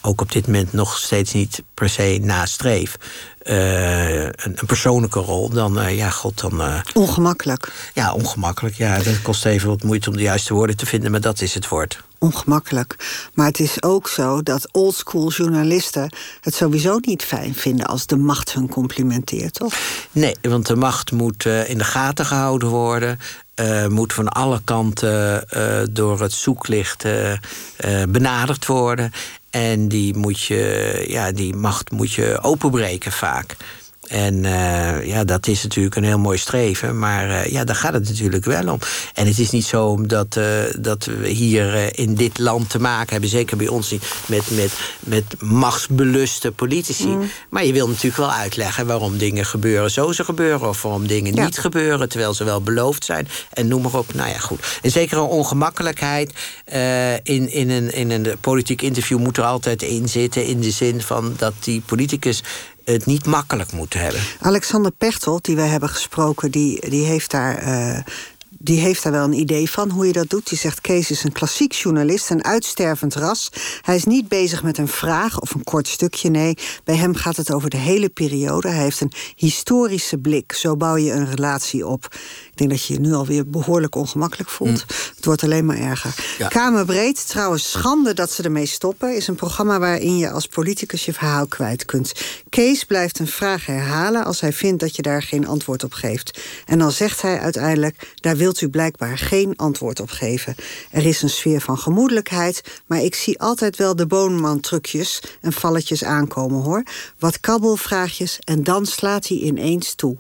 ook op dit moment nog steeds niet per se nastreef. Uh, een, een persoonlijke rol, dan, uh, ja, god, dan... Uh, ongemakkelijk. Ja, ongemakkelijk. Ja, dat kost even wat moeite om de juiste woorden te vinden, maar dat is het woord. Ongemakkelijk. Maar het is ook zo dat oldschool journalisten het sowieso niet fijn vinden als de macht hun complimenteert, toch? Nee, want de macht moet uh, in de gaten gehouden worden. Uh, moet van alle kanten uh, door het zoeklicht uh, uh, benaderd worden. En die, moet je, ja, die macht moet je openbreken vaak. En uh, ja, dat is natuurlijk een heel mooi streven. Maar uh, ja, daar gaat het natuurlijk wel om. En het is niet zo dat, uh, dat we hier uh, in dit land te maken hebben, zeker bij ons niet, met, met, met machtsbeluste politici. Mm. Maar je wil natuurlijk wel uitleggen waarom dingen gebeuren zo ze gebeuren, of waarom dingen ja. niet gebeuren, terwijl ze wel beloofd zijn. En noem maar op. Nou ja, goed. En zeker een ongemakkelijkheid uh, in, in, een, in een politiek interview moet er altijd in zitten, in de zin van dat die politicus het niet makkelijk moeten hebben. Alexander Pechtold, die wij hebben gesproken, die, die, heeft daar, uh, die heeft daar wel een idee van hoe je dat doet. Die zegt, Kees is een klassiek journalist, een uitstervend ras. Hij is niet bezig met een vraag of een kort stukje, nee. Bij hem gaat het over de hele periode. Hij heeft een historische blik. Zo bouw je een relatie op. Ik denk dat je je nu alweer behoorlijk ongemakkelijk voelt. Mm. Het wordt alleen maar erger. Ja. Kamerbreed, trouwens schande dat ze ermee stoppen, is een programma waarin je als politicus je verhaal kwijt kunt. Kees blijft een vraag herhalen als hij vindt dat je daar geen antwoord op geeft. En dan zegt hij uiteindelijk, daar wilt u blijkbaar geen antwoord op geven. Er is een sfeer van gemoedelijkheid, maar ik zie altijd wel de Boonman-trucjes en valletjes aankomen, hoor. Wat kabbelvraagjes en dan slaat hij ineens toe.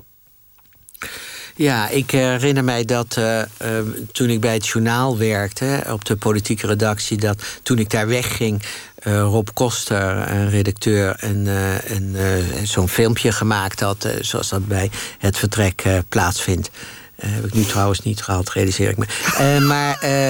Ja, ik herinner mij dat uh, uh, toen ik bij het journaal werkte, op de politieke redactie, dat toen ik daar wegging, uh, Rob Koster, een redacteur, en, uh, en, uh, zo'n filmpje gemaakt had, uh, zoals dat bij het vertrek uh, plaatsvindt. Uh, heb ik nu trouwens niet gehaald, realiseer ik me. Uh, maar uh,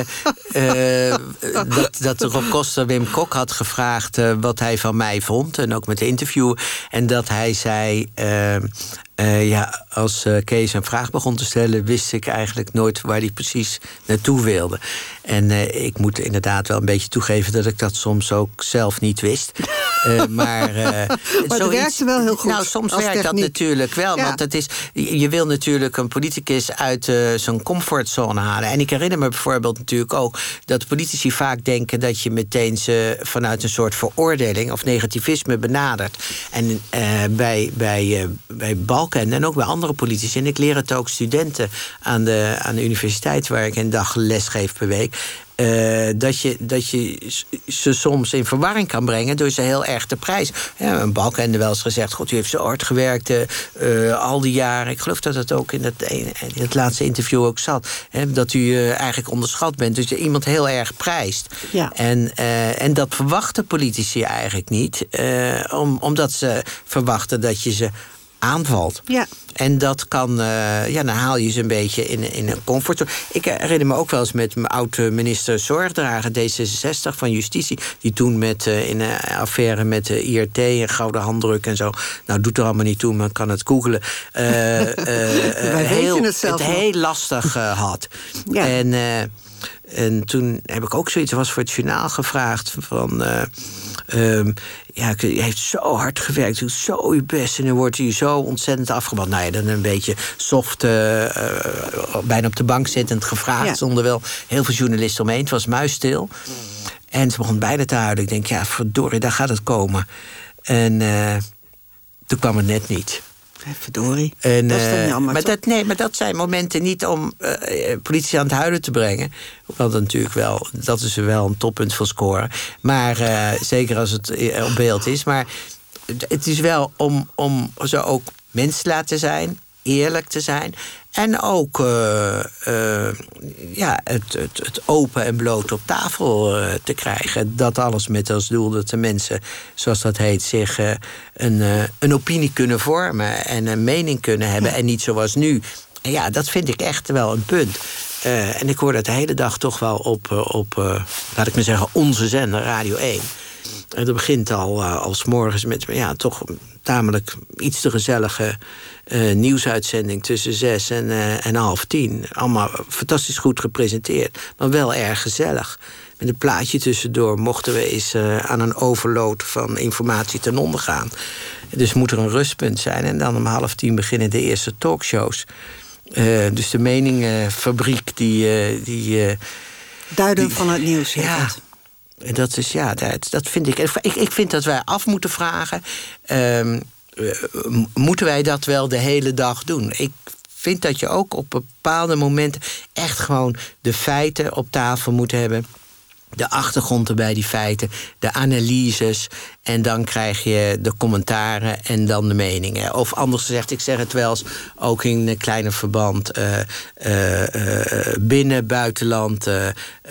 uh, dat, dat Rob Koster Wim Kok had gevraagd uh, wat hij van mij vond, en ook met de interview. En dat hij zei, Uh, Uh, ja, als uh, Kees een vraag begon te stellen, wist ik eigenlijk nooit waar hij precies naartoe wilde. En uh, ik moet inderdaad wel een beetje toegeven dat ik dat soms ook zelf niet wist. Uh, maar uh, maar het zoiets, werkte wel heel goed. Nou, soms werkt techniek. Dat natuurlijk wel. Ja. Want het is, je wil natuurlijk een politicus uit uh, zijn comfortzone halen. En ik herinner me bijvoorbeeld natuurlijk ook dat politici vaak denken dat je meteen ze vanuit een soort veroordeling of negativisme benadert. En uh, bij, bij, uh, bij Balken en ook bij andere politici, en ik leer het ook studenten aan de, aan de universiteit waar ik een dag les geef per week, Uh, dat, je, dat je ze soms in verwarring kan brengen door ze heel erg te prijzen. Ja, een Balkenende wel eens gezegd, god, u heeft zo hard gewerkt uh, al die jaren. Ik geloof dat het ook in het, in het laatste interview ook zat. Hè, dat u uh, eigenlijk onderschat bent. Dus je iemand heel erg prijst. Ja. En, uh, en dat verwachten politici eigenlijk niet. Uh, om, omdat ze verwachten dat je ze aanvalt. Ja. En dat kan, uh, ja, dan haal je ze een beetje in, in een comfort. Ik herinner me ook wel eens met mijn oud-minister Zorgdrager, D zesenzestig van Justitie, die toen met, uh, in een affaire met de I R T en gouden handdruk en zo, nou, doet er allemaal niet toe, men kan het googlen, uh, uh, uh, heel, het, het heel lastig uh, had. Ja. En, uh, en toen heb ik ook zoiets, was voor het journaal gevraagd van Uh, Um, ja, je heeft zo hard gewerkt, doet zo uw best en dan wordt u zo ontzettend afgeband. Nou ja, dan een beetje soft, uh, uh, bijna op de bank zittend gevraagd, ja. Zonder wel heel veel journalisten omheen. Het was muisstil. En ze begon bijna te huilen. Ik denk, ja, verdorie, daar gaat het komen. En uh, toen kwam het net niet. Verdorie, en, dat is dan jammer, maar dat, nee, maar dat zijn momenten niet om uh, politici aan het huilen te brengen. Want natuurlijk wel, dat is wel een toppunt van scoren. Maar uh, zeker als het op beeld is. Maar het is wel om, om ze ook mens te laten zijn, eerlijk te zijn. En ook uh, uh, ja, het, het, het open en bloot op tafel uh, te krijgen. Dat alles met als doel dat de mensen, zoals dat heet, zich uh, een, uh, een opinie kunnen vormen en een mening kunnen hebben. Ja. En niet zoals nu. En ja, dat vind ik echt wel een punt. Uh, en ik hoor dat de hele dag toch wel op, op uh, laat ik maar zeggen, onze zender, Radio één. En dat begint al uh, als morgens met ja, toch tamelijk iets te gezellige uh, nieuwsuitzending tussen zes en, uh, en half tien. Allemaal fantastisch goed gepresenteerd, maar wel erg gezellig. Met een plaatje tussendoor mochten we eens uh, aan een overload van informatie ten onder gaan. Dus moet er een rustpunt zijn. En dan om half tien beginnen de eerste talkshows. Uh, dus de meningenfabriek die... Uh, die uh, Duiden die, van het nieuws. Ja. En dat is, ja, dat, dat vind ik, ik. Ik vind dat wij af moeten vragen. Uh, moeten wij dat wel de hele dag doen? Ik vind dat je ook op bepaalde momenten echt gewoon de feiten op tafel moet hebben. De achtergrond erbij, die feiten, de analyses. En dan krijg je de commentaren en dan de meningen. Of anders gezegd, ik zeg het wel eens, ook in een kleiner verband. Uh, uh, uh, binnen, buitenland, uh,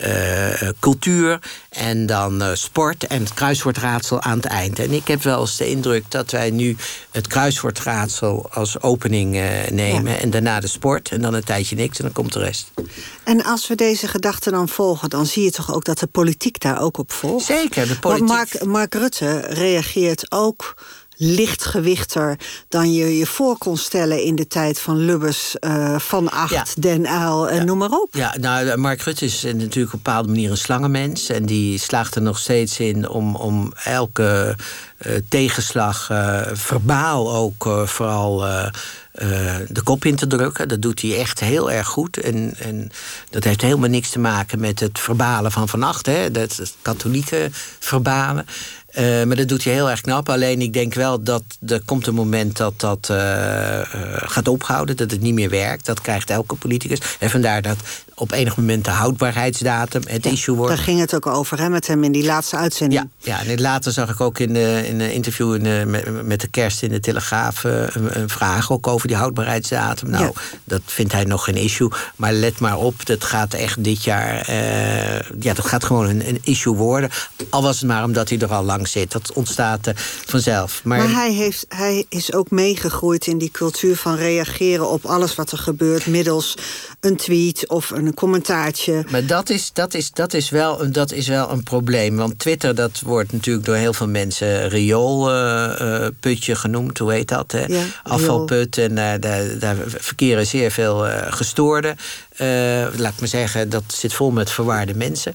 uh, cultuur. En dan uh, sport en het kruiswoordraadsel aan het eind. En ik heb wel eens de indruk dat wij nu het kruiswoordraadsel als opening uh, nemen. Ja. En daarna de sport. En dan een tijdje niks en dan komt de rest. En als we deze gedachten dan volgen, dan zie je toch ook dat de politiek daar ook op volgt? Zeker, de politiek. Want Mark, Mark Rutte reageert ook lichtgewichter dan je je voor kon stellen in de tijd van Lubbers, uh, Van Agt, ja. Den Uyl en ja. noem maar op. Ja, nou, Mark Rutte is natuurlijk op een bepaalde manier een slangenmens. En die slaagt er nog steeds in om, om elke uh, tegenslag, uh, verbaal ook uh, vooral... Uh, Uh, de kop in te drukken. Dat doet hij echt heel erg goed. En, en dat heeft helemaal niks te maken met het verbalen van Van Agt. Hè? Dat het katholieke verbalen. Uh, maar dat doet hij heel erg knap. Alleen ik denk wel dat er komt een moment dat dat uh, uh, gaat ophouden. Dat het niet meer werkt. Dat krijgt elke politicus. En vandaar dat op enig moment de houdbaarheidsdatum het ja, issue wordt. Daar ging het ook over, hè, met hem in die laatste uitzending. Ja, ja en later zag ik ook in een in interview in de, met, met de kerst in de Telegraaf uh, een, een vraag ook over die houdbaarheidsdatum. Nou, ja. dat vindt hij nog geen issue. Maar let maar op, dat gaat echt dit jaar... Uh, ja, dat gaat gewoon een, een issue worden. Al was het maar omdat hij er al lang zit. Dat ontstaat uh, vanzelf. Maar, maar hij, heeft, hij is ook meegegroeid in die cultuur van reageren op alles wat er gebeurt middels een tweet of een commentaartje. Maar dat is, dat is, dat is, wel, dat is wel een probleem. Want Twitter, dat wordt natuurlijk door heel veel mensen rioolputje uh, genoemd. Hoe heet dat? Hè? Ja, afvalput. En uh, daar, daar verkeren zeer veel uh, gestoorden. Uh, laat ik maar zeggen, dat zit vol met verwaarde mensen.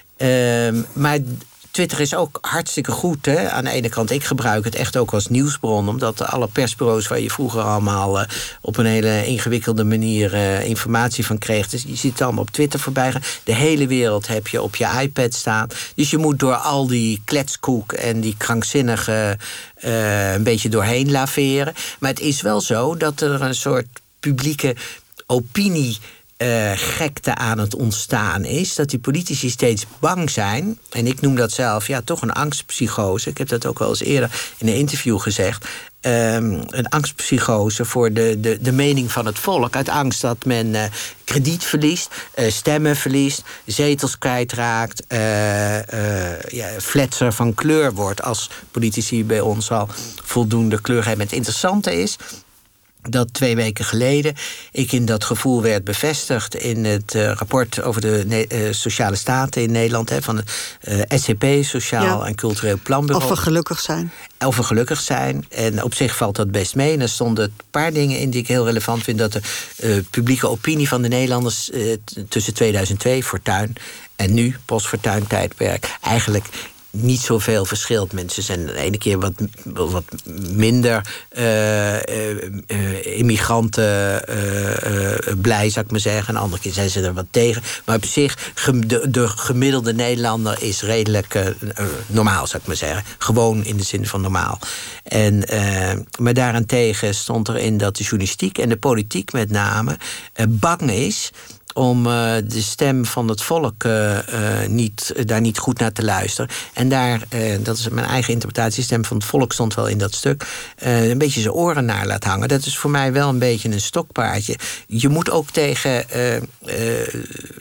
Uh, maar Twitter is ook hartstikke goed. Hè? Aan de ene kant, ik gebruik het echt ook als nieuwsbron. Omdat alle persbureaus waar je vroeger allemaal uh, op een hele ingewikkelde manier uh, informatie van kreeg. Dus je ziet het allemaal op Twitter voorbij gaan. De hele wereld heb je op je iPad staan. Dus je moet door al die kletskoek en die krankzinnige uh, een beetje doorheen laveren. Maar het is wel zo dat er een soort publieke opinie Uh, gekte aan het ontstaan is. Dat die politici steeds bang zijn. En ik noem dat zelf ja, toch een angstpsychose. Ik heb dat ook wel eens eerder in een interview gezegd. Um, een angstpsychose voor de, de, de mening van het volk. Uit angst dat men uh, krediet verliest, uh, stemmen verliest, zetels kwijtraakt, uh, uh, ja, fletser van kleur wordt. Als politici bij ons al voldoende kleur hebben. Het interessante is dat twee weken geleden ik in dat gevoel werd bevestigd in het uh, rapport over de ne- uh, sociale staten in Nederland, hè, van het uh, S C P, Sociaal ja. en Cultureel Planbureau. Of we gelukkig zijn. Of we gelukkig zijn. En op zich valt dat best mee. En er stonden een paar dingen in die ik heel relevant vind. Dat de uh, publieke opinie van de Nederlanders uh, t- tussen tweeduizend twee, Fortuyn, en nu, post-Fortuyn-tijdperk, eigenlijk niet zoveel verschilt. Mensen zijn de ene keer wat, wat minder uh, uh, uh, immigranten uh, uh, blij, zou ik maar zeggen. En de andere keer zijn ze er wat tegen. Maar op zich, de, de gemiddelde Nederlander is redelijk uh, uh, normaal, zou ik maar zeggen. Gewoon in de zin van normaal. En, uh, maar daarentegen stond erin dat de journalistiek en de politiek met name uh, bang is om uh, de stem van het volk uh, uh, niet, uh, daar niet goed naar te luisteren. En daar, uh, dat is mijn eigen interpretatie, de stem van het volk stond wel in dat stuk, uh, een beetje zijn oren naar laat hangen. Dat is voor mij wel een beetje een stokpaardje. Je moet ook tegen Uh, uh,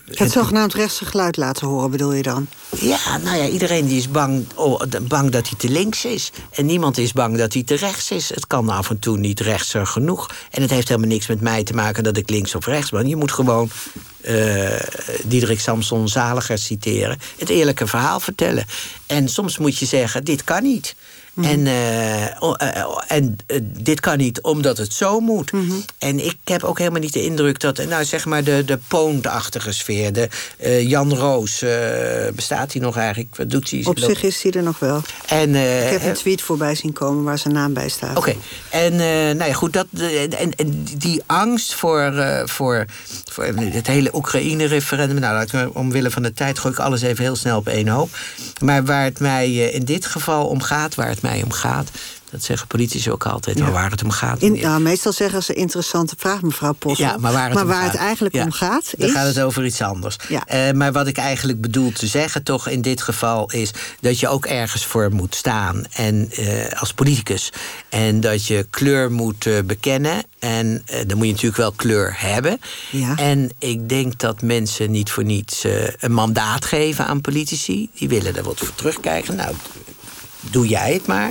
Het zogenaamd rechtse geluid laten horen, bedoel je dan? Ja, nou ja, iedereen die is bang, oh, bang dat hij te links is. En niemand is bang dat hij te rechts is. Het kan af en toe niet rechtser genoeg. En het heeft helemaal niks met mij te maken dat ik links of rechts ben. Je moet gewoon uh, Diederik Samson Zaliger citeren. Het eerlijke verhaal vertellen. En soms moet je zeggen, dit kan niet. Mm-hmm. En, uh, uh, en uh, dit kan niet omdat het zo moet. Mm-hmm. En ik heb ook helemaal niet de indruk dat, nou zeg maar, de, de Poont-achtige sfeer, de uh, Jan Roos, uh, bestaat hij nog eigenlijk? Wat doet hij? Op zich is hij er nog wel. En, uh, ik heb een tweet voorbij zien komen waar zijn naam bij staat. Oké, okay. en uh, nou ja, goed, dat, en, en die angst voor, uh, voor, voor het hele Oekraïne-referendum, nou, omwille van de tijd gooi ik alles even heel snel op één hoop. Maar waar het mij uh, in dit geval om gaat, waar het mij om gaat, dat zeggen politici ook altijd, ja. waar het om gaat. In, nou, meestal zeggen ze interessante vraag, mevrouw Possel. Ja, maar waar het, maar om waar gaat. het eigenlijk ja. om gaat, is... Dan gaat het over iets anders. Ja. Uh, maar wat ik eigenlijk bedoel te zeggen, toch in dit geval, is dat je ook ergens voor moet staan. En uh, als politicus. En dat je kleur moet uh, bekennen. En uh, dan moet je natuurlijk wel kleur hebben. Ja. En ik denk dat mensen niet voor niets uh, een mandaat geven aan politici. Die willen er wat voor terugkrijgen. Nou, doe jij het maar.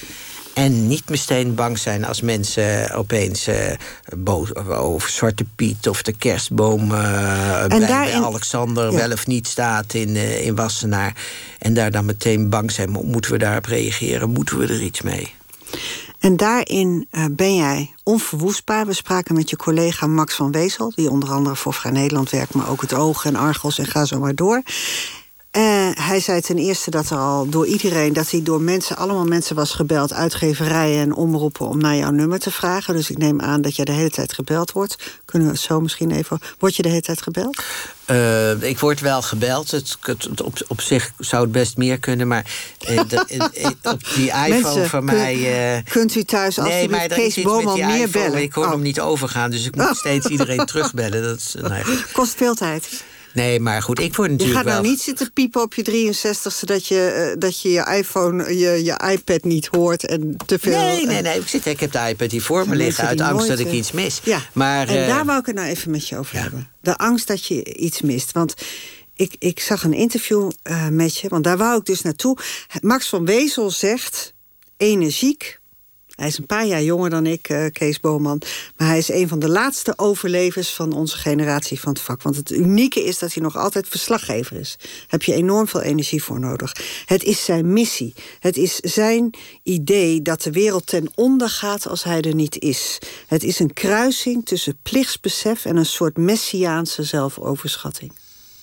En niet meteen bang zijn als mensen opeens uh, boos over Zwarte Piet of de kerstboom uh, bij, bij Alexander ja. wel of niet staat in, uh, in Wassenaar. En daar dan meteen bang zijn. Moeten we daarop reageren? Moeten we er iets mee? En daarin uh, ben jij onverwoestbaar. We spraken met je collega Max van Wezel, die onder andere voor Vrij Nederland werkt, maar ook het Oog en Argos en ga zo maar door. Uh, hij zei ten eerste dat er al door iedereen, dat hij door mensen, allemaal mensen was gebeld, uitgeverijen en omroepen, om naar jouw nummer te vragen. Dus ik neem aan dat je de hele tijd gebeld wordt. Kunnen we het zo misschien even... Word je de hele tijd gebeld? Uh, ik word wel gebeld. Het, het, op, op zich zou het best meer kunnen, maar uh, de, op die iPhone mensen, van mij... Uh, kunt u thuis als nee, maar Kees Boman meer iPhone, bellen? Ik hoor oh. hem niet overgaan, dus ik moet steeds iedereen terugbellen. Dat is, nou ja. Kost veel tijd. Nee, maar goed, ik word natuurlijk Je gaat wel... nou niet zitten piepen op je drieënzestigste... dat je, uh, dat je je iPhone, je, je iPad niet hoort en te veel... Nee, nee, nee. Ik, zit, ik heb de iPad hier voor me liggen uit angst dat ik iets mis. Ja, maar, en uh, daar wou ik het nou even met je over ja. hebben. De angst dat je iets mist. Want ik, ik zag een interview uh, met je, want daar wou ik dus naartoe. Max van Wezel zegt, energiek... Hij is een paar jaar jonger dan ik, uh, Kees Boman. Maar hij is een van de laatste overlevers van onze generatie van het vak. Want het unieke is dat hij nog altijd verslaggever is. Daar heb je enorm veel energie voor nodig. Het is zijn missie. Het is zijn idee dat de wereld ten onder gaat als hij er niet is. Het is een kruising tussen plichtsbesef en een soort messiaanse zelfoverschatting.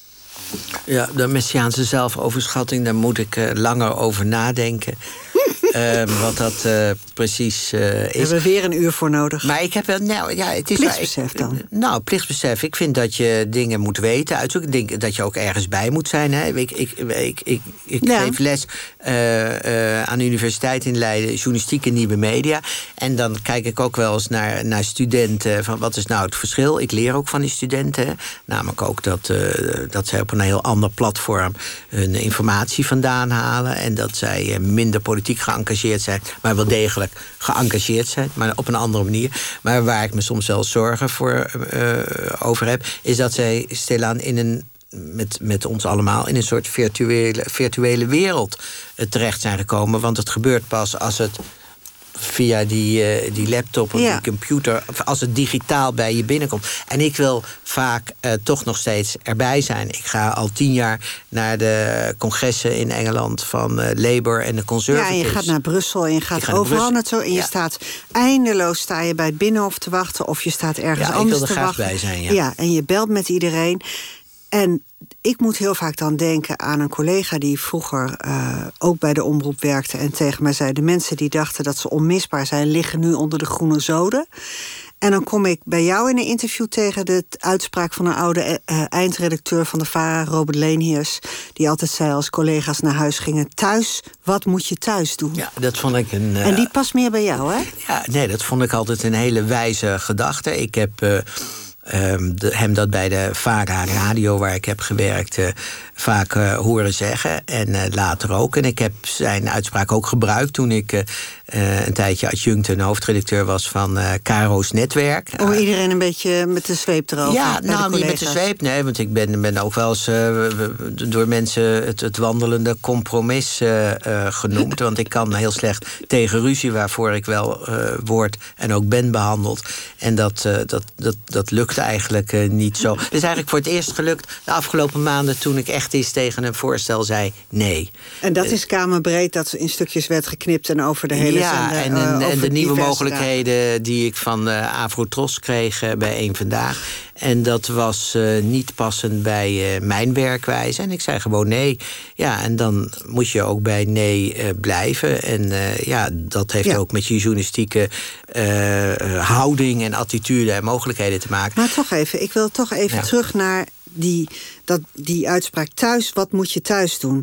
Ja, de messiaanse zelfoverschatting, daar moet ik uh, langer over nadenken. Uh, wat dat uh, precies uh, is. Daar hebben we weer een uur voor nodig. Maar ik heb wel... Nou, ja, het is plichtsbesef ik, dan? Nou, plichtsbesef. Ik vind dat je dingen moet weten, uitzoeken. Ik denk dat je ook ergens bij moet zijn. Hè. Ik, ik, ik, ik, ik ja. geef les uh, uh, aan de Universiteit in Leiden, journalistiek en nieuwe media. En dan kijk ik ook wel eens naar, naar studenten, van wat is nou het verschil? Ik leer ook van die studenten. Hè. Namelijk ook dat, uh, dat zij op een heel ander platform hun informatie vandaan halen. En dat zij uh, minder politiek geëngageerd zijn, maar wel degelijk geëngageerd zijn, maar op een andere manier. Maar waar ik me soms wel zorgen voor uh, over heb, is dat zij stilaan in een Met, met ons allemaal in een soort virtuele, virtuele wereld terecht zijn gekomen. Want het gebeurt pas als het via die, uh, die laptop of ja. die computer, als het digitaal bij je binnenkomt. En ik wil vaak uh, toch nog steeds erbij zijn. Ik ga al tien jaar naar de congressen in Engeland van uh, Labour en de Conservatives. Ja, en je gaat naar Brussel en je gaat ga overal naartoe. En je ja. staat eindeloos sta je bij het Binnenhof te wachten, of je staat ergens ja, anders te wachten. Ja, ik wil er graag bij zijn, ja. Ja, en je belt met iedereen. En ik moet heel vaak dan denken aan een collega die vroeger uh, ook bij de omroep werkte en tegen mij zei, de mensen die dachten dat ze onmisbaar zijn, liggen nu onder de groene zoden. En dan kom ik bij jou in een interview tegen de uitspraak van een oude uh, eindredacteur van de V A R A, Robert Leenheers, die altijd zei als collega's naar huis gingen, thuis, wat moet je thuis doen? Ja, dat vond ik een... Uh, en die past meer bij jou, hè? Ja, nee, dat vond ik altijd een hele wijze gedachte. Ik heb... Uh, um, de, hem dat bij de VARA Radio, waar ik heb gewerkt, uh, vaak uh, horen zeggen. En uh, later ook. En ik heb zijn uitspraak ook gebruikt toen ik uh, uh, een tijdje adjunct en hoofdredacteur was van uh, Caro's Netwerk. Om uh, iedereen een beetje met de zweep erover. Ja, nou niet met de zweep, nee, want ik ben, ben ook wel eens uh, door mensen het, het wandelende compromis uh, uh, genoemd. Want ik kan heel slecht tegen ruzie, waarvoor ik wel uh, word en ook ben behandeld. En dat, uh, dat, dat, dat lukt eigenlijk uh, niet zo. Het is eigenlijk voor het eerst gelukt de afgelopen maanden toen ik echt eens tegen een voorstel zei nee. En dat is kamerbreed, dat in stukjes werd geknipt en over de hele ja, zender. En, en, uh, en de nieuwe diverse mogelijkheden dagen. die ik van uh, Afrotros kreeg uh, bij Eén Vandaag. En dat was uh, niet passend bij uh, mijn werkwijze. En ik zei gewoon nee. Ja, en dan moet je ook bij nee uh, blijven. En uh, ja, dat heeft ja. ook met je journalistieke uh, houding en attitude en mogelijkheden te maken. Maar toch even, ik wil toch even ja. terug naar die, dat, die uitspraak thuis. Wat moet je thuis doen?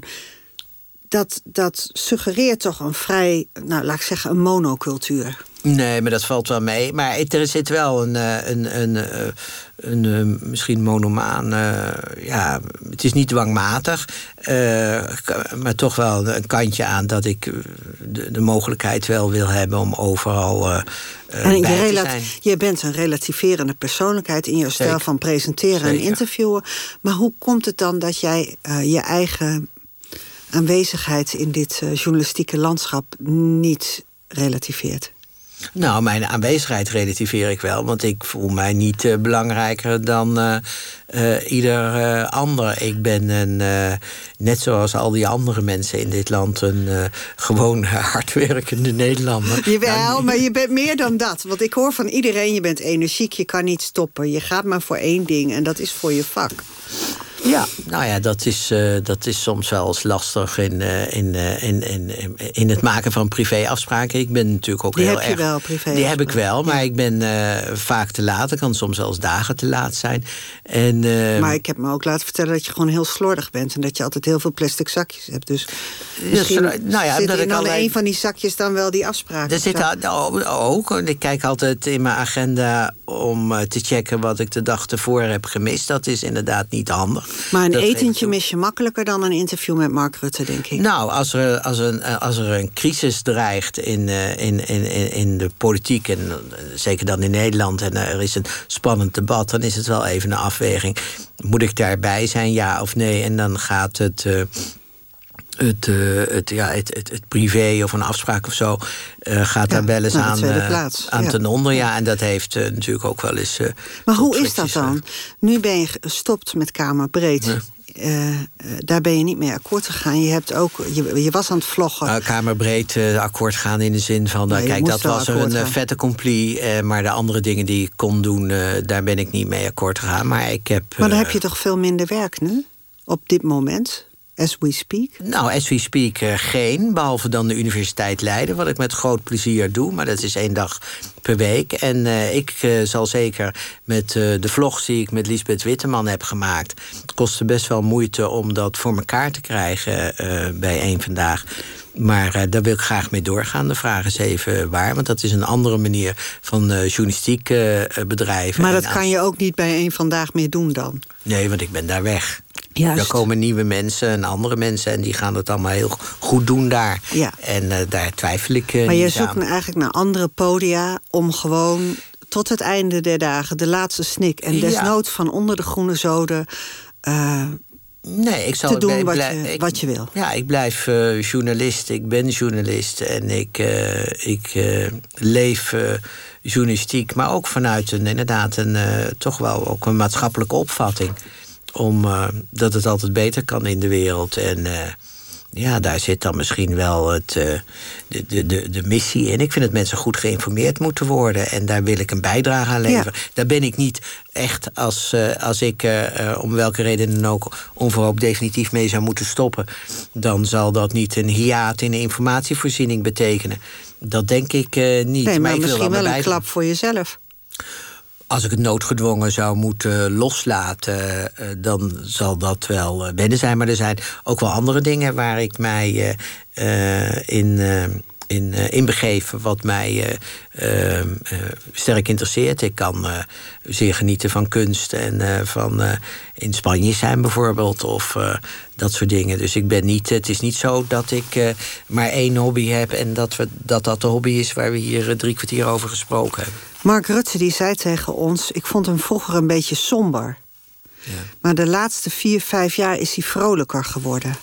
Dat, dat suggereert toch een vrij, nou laat ik zeggen, een monocultuur. Nee, maar dat valt wel mee. Maar er zit wel een, een, een, een, een, een misschien monomaan. Uh, ja, het is niet dwangmatig, uh, maar toch wel een kantje aan dat ik de, de mogelijkheid wel wil hebben om overal uh, en bij je te zijn. Je bent een relativerende persoonlijkheid in je stijl Zeker. van presenteren Zeker. en interviewen. Maar hoe komt het dan dat jij uh, je eigen aanwezigheid in dit uh, journalistieke landschap niet relativeert? Nou, mijn aanwezigheid relativeer ik wel, want ik voel mij niet uh, belangrijker dan uh, uh, ieder uh, ander. Ik ben een, uh, net zoals al die andere mensen in dit land, een uh, gewoon hardwerkende Nederlander. Jawel, nou, maar je bent meer dan dat. Want ik hoor van iedereen, je bent energiek, je kan niet stoppen. Je gaat maar voor één ding en dat is voor je vak. Ja, nou ja, dat is, uh, dat is soms wel eens lastig in, uh, in, uh, in, in, in het maken van privéafspraken. Ik ben natuurlijk ook die heel heb je erg... wel, privé. Die heb ik wel, maar ja. ik ben uh, vaak te laat. Ik kan soms zelfs dagen te laat zijn. En, uh, maar ik heb me ook laten vertellen dat je gewoon heel slordig bent en dat je altijd heel veel plastic zakjes hebt. Dus misschien ja, nou ja, zit in dan alleen... een van die zakjes dan wel die afspraken. Er zit al, ook. Ik kijk altijd in mijn agenda om uh, te checken wat ik de dag ervoor heb gemist. Dat is inderdaad niet handig. Maar een dat etentje mis je makkelijker dan een interview met Mark Rutte, denk ik. Nou, als er, als een, als er een crisis dreigt in, in, in, in de politiek, en zeker dan in Nederland, en er is een spannend debat, dan is het wel even een afweging. Moet ik daarbij zijn, ja of nee? En dan gaat het... Uh, Het, uh, het, ja, het, het, het privé of een afspraak of zo uh, gaat ja, daar wel eens aan, uh, aan ja. ten onder. Ja, en dat heeft uh, natuurlijk ook wel eens... Uh, maar hoe is dat dan? Nu ben je gestopt met Kamerbreed. Ja. Uh, uh, daar ben je niet mee akkoord gegaan. Je, hebt ook, je, je was aan het vloggen. Uh, Kamerbreed uh, akkoord gaan in de zin van... Uh, kijk, dat was er een uh, vette compli. Uh, maar de andere dingen die ik kon doen... Uh, daar ben ik niet mee akkoord gegaan. Maar ik heb... Uh, maar dan heb je toch veel minder werk nu? Op dit moment? As we speak? Nou, as we speak uh, geen. Behalve dan de Universiteit Leiden. Wat ik met groot plezier doe. Maar dat is één dag per week. En uh, ik uh, zal zeker met uh, de vlogs die ik met Liesbeth Witteman heb gemaakt... het kostte best wel moeite om dat voor elkaar te krijgen uh, bij Eén Vandaag. Maar uh, daar wil ik graag mee doorgaan. De vraag is even waar. Want dat is een andere manier van uh, journalistiek uh, bedrijven. Maar dat kan je ook niet bij Eén Vandaag meer doen dan? Nee, want ik ben daar weg. Juist. Er komen nieuwe mensen en andere mensen... en die gaan het allemaal heel goed doen daar. Ja. En uh, daar twijfel ik uh, maar je niet zoekt aan. eigenlijk naar andere podia... om gewoon tot het einde der dagen, de laatste snik... en desnoods ja. van onder de groene zoden... Uh, nee, ik zal te doen wat, je, ik, wat je wil. Ja, ik blijf uh, journalist. Ik ben journalist. En ik, uh, ik uh, leef uh, journalistiek. Maar ook vanuit een, inderdaad een, uh, toch wel ook een maatschappelijke opvatting... om uh, dat het altijd beter kan in de wereld. En uh, ja, daar zit dan misschien wel het, uh, de, de, de, de missie in. Ik vind dat mensen goed geïnformeerd moeten worden. En daar wil ik een bijdrage aan leveren. Ja. Daar ben ik niet echt als, uh, als ik uh, uh, om welke reden dan ook... onverhoopt definitief mee zou moeten stoppen... dan zal dat niet een hiaat in de informatievoorziening betekenen. Dat denk ik uh, niet. Nee, maar, maar misschien wel een klap doen. voor jezelf. Als ik het noodgedwongen zou moeten loslaten, uh, dan zal dat wel uh, wennen zijn. Maar er zijn ook wel andere dingen waar ik mij uh, uh, in, uh, in, uh, in begeven wat mij uh, uh, sterk interesseert. Ik kan uh, zeer genieten van kunst en uh, van uh, in Spanje zijn bijvoorbeeld. Of uh, dat soort dingen. Dus ik ben niet, het is niet zo dat ik uh, maar één hobby heb en dat, we, dat dat de hobby is waar we hier uh, drie kwartier over gesproken hebben. Mark Rutte die zei tegen ons, ik vond hem vroeger een beetje somber. Ja. Maar de laatste vier, vijf jaar is hij vrolijker geworden.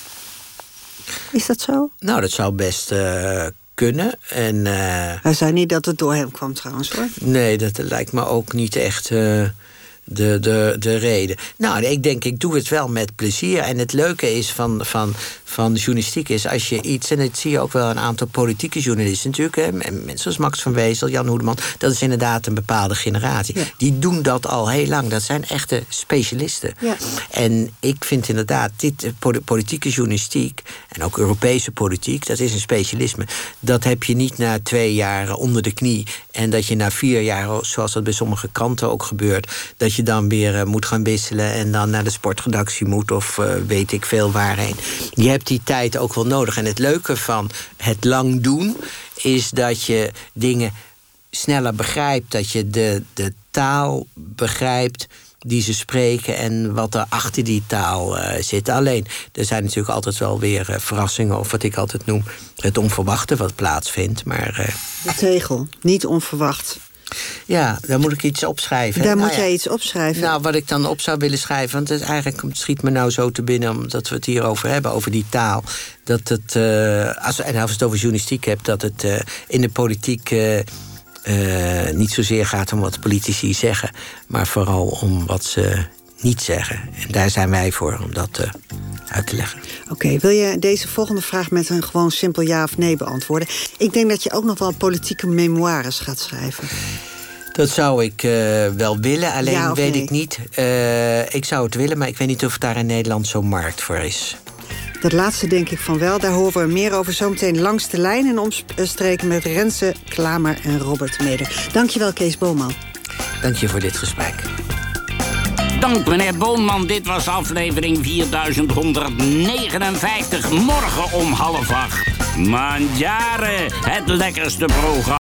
Is dat zo? Nou, dat zou best uh, kunnen. En, uh, Hij zei niet dat het door hem kwam trouwens, hoor. Nee, dat lijkt me ook niet echt uh, de, de, de reden. Nou, ik denk, ik doe het wel met plezier. En het leuke is van, van, van de journalistiek is als je iets... en dat zie je ook wel een aantal politieke journalisten natuurlijk... Hè, mensen zoals Max van Wezel, Jan Hoedeman... dat is inderdaad een bepaalde generatie. Ja. Die doen dat al heel lang. Dat zijn echte specialisten. Ja. En ik vind inderdaad, dit politieke journalistiek... en ook Europese politiek, dat is een specialisme. Dat heb je niet na twee jaar onder de knie... en dat je na vier jaar, zoals dat bij sommige kranten ook gebeurt... dat je dan weer uh, moet gaan wisselen... en dan naar de sportredactie moet of uh, weet ik veel waarheen. Je hebt die tijd ook wel nodig. En het leuke van het lang doen... is dat je dingen sneller begrijpt. Dat je de, de taal begrijpt die ze spreken... en wat er achter die taal uh, zit. Alleen, er zijn natuurlijk altijd wel weer uh, verrassingen... of wat ik altijd noem, het onverwachte wat plaatsvindt. Maar, uh, de tegel, niet onverwacht. Ja, daar moet ik iets opschrijven. Daar nou moet ja, jij iets opschrijven? Nou, wat ik dan op zou willen schrijven... want het eigenlijk het schiet me nou zo te binnen... omdat we het hierover hebben, over die taal... dat het, uh, als, en als je het over journalistiek hebt... dat het uh, in de politiek uh, uh, niet zozeer gaat om wat politici zeggen... maar vooral om wat ze niet zeggen. En daar zijn wij voor, om dat uh, uit te leggen. Oké, okay, wil je deze volgende vraag met een gewoon simpel ja of nee beantwoorden? Ik denk dat je ook nog wel politieke memoires gaat schrijven. Dat zou ik uh, wel willen, alleen ja weet nee? ik niet. Uh, ik zou het willen, maar ik weet niet of daar in Nederland zo'n markt voor is. Dat laatste denk ik van wel. Daar horen we meer over zometeen langs de lijn... en omstreken met Renze, Klamer en Robert Meder. Dankjewel, Kees Boonman. Dank je voor dit gesprek. Dank, meneer Boonman. Dit was aflevering vierduizend honderdnegenenvijftig. Morgen om half acht. Mangiare, het lekkerste programma.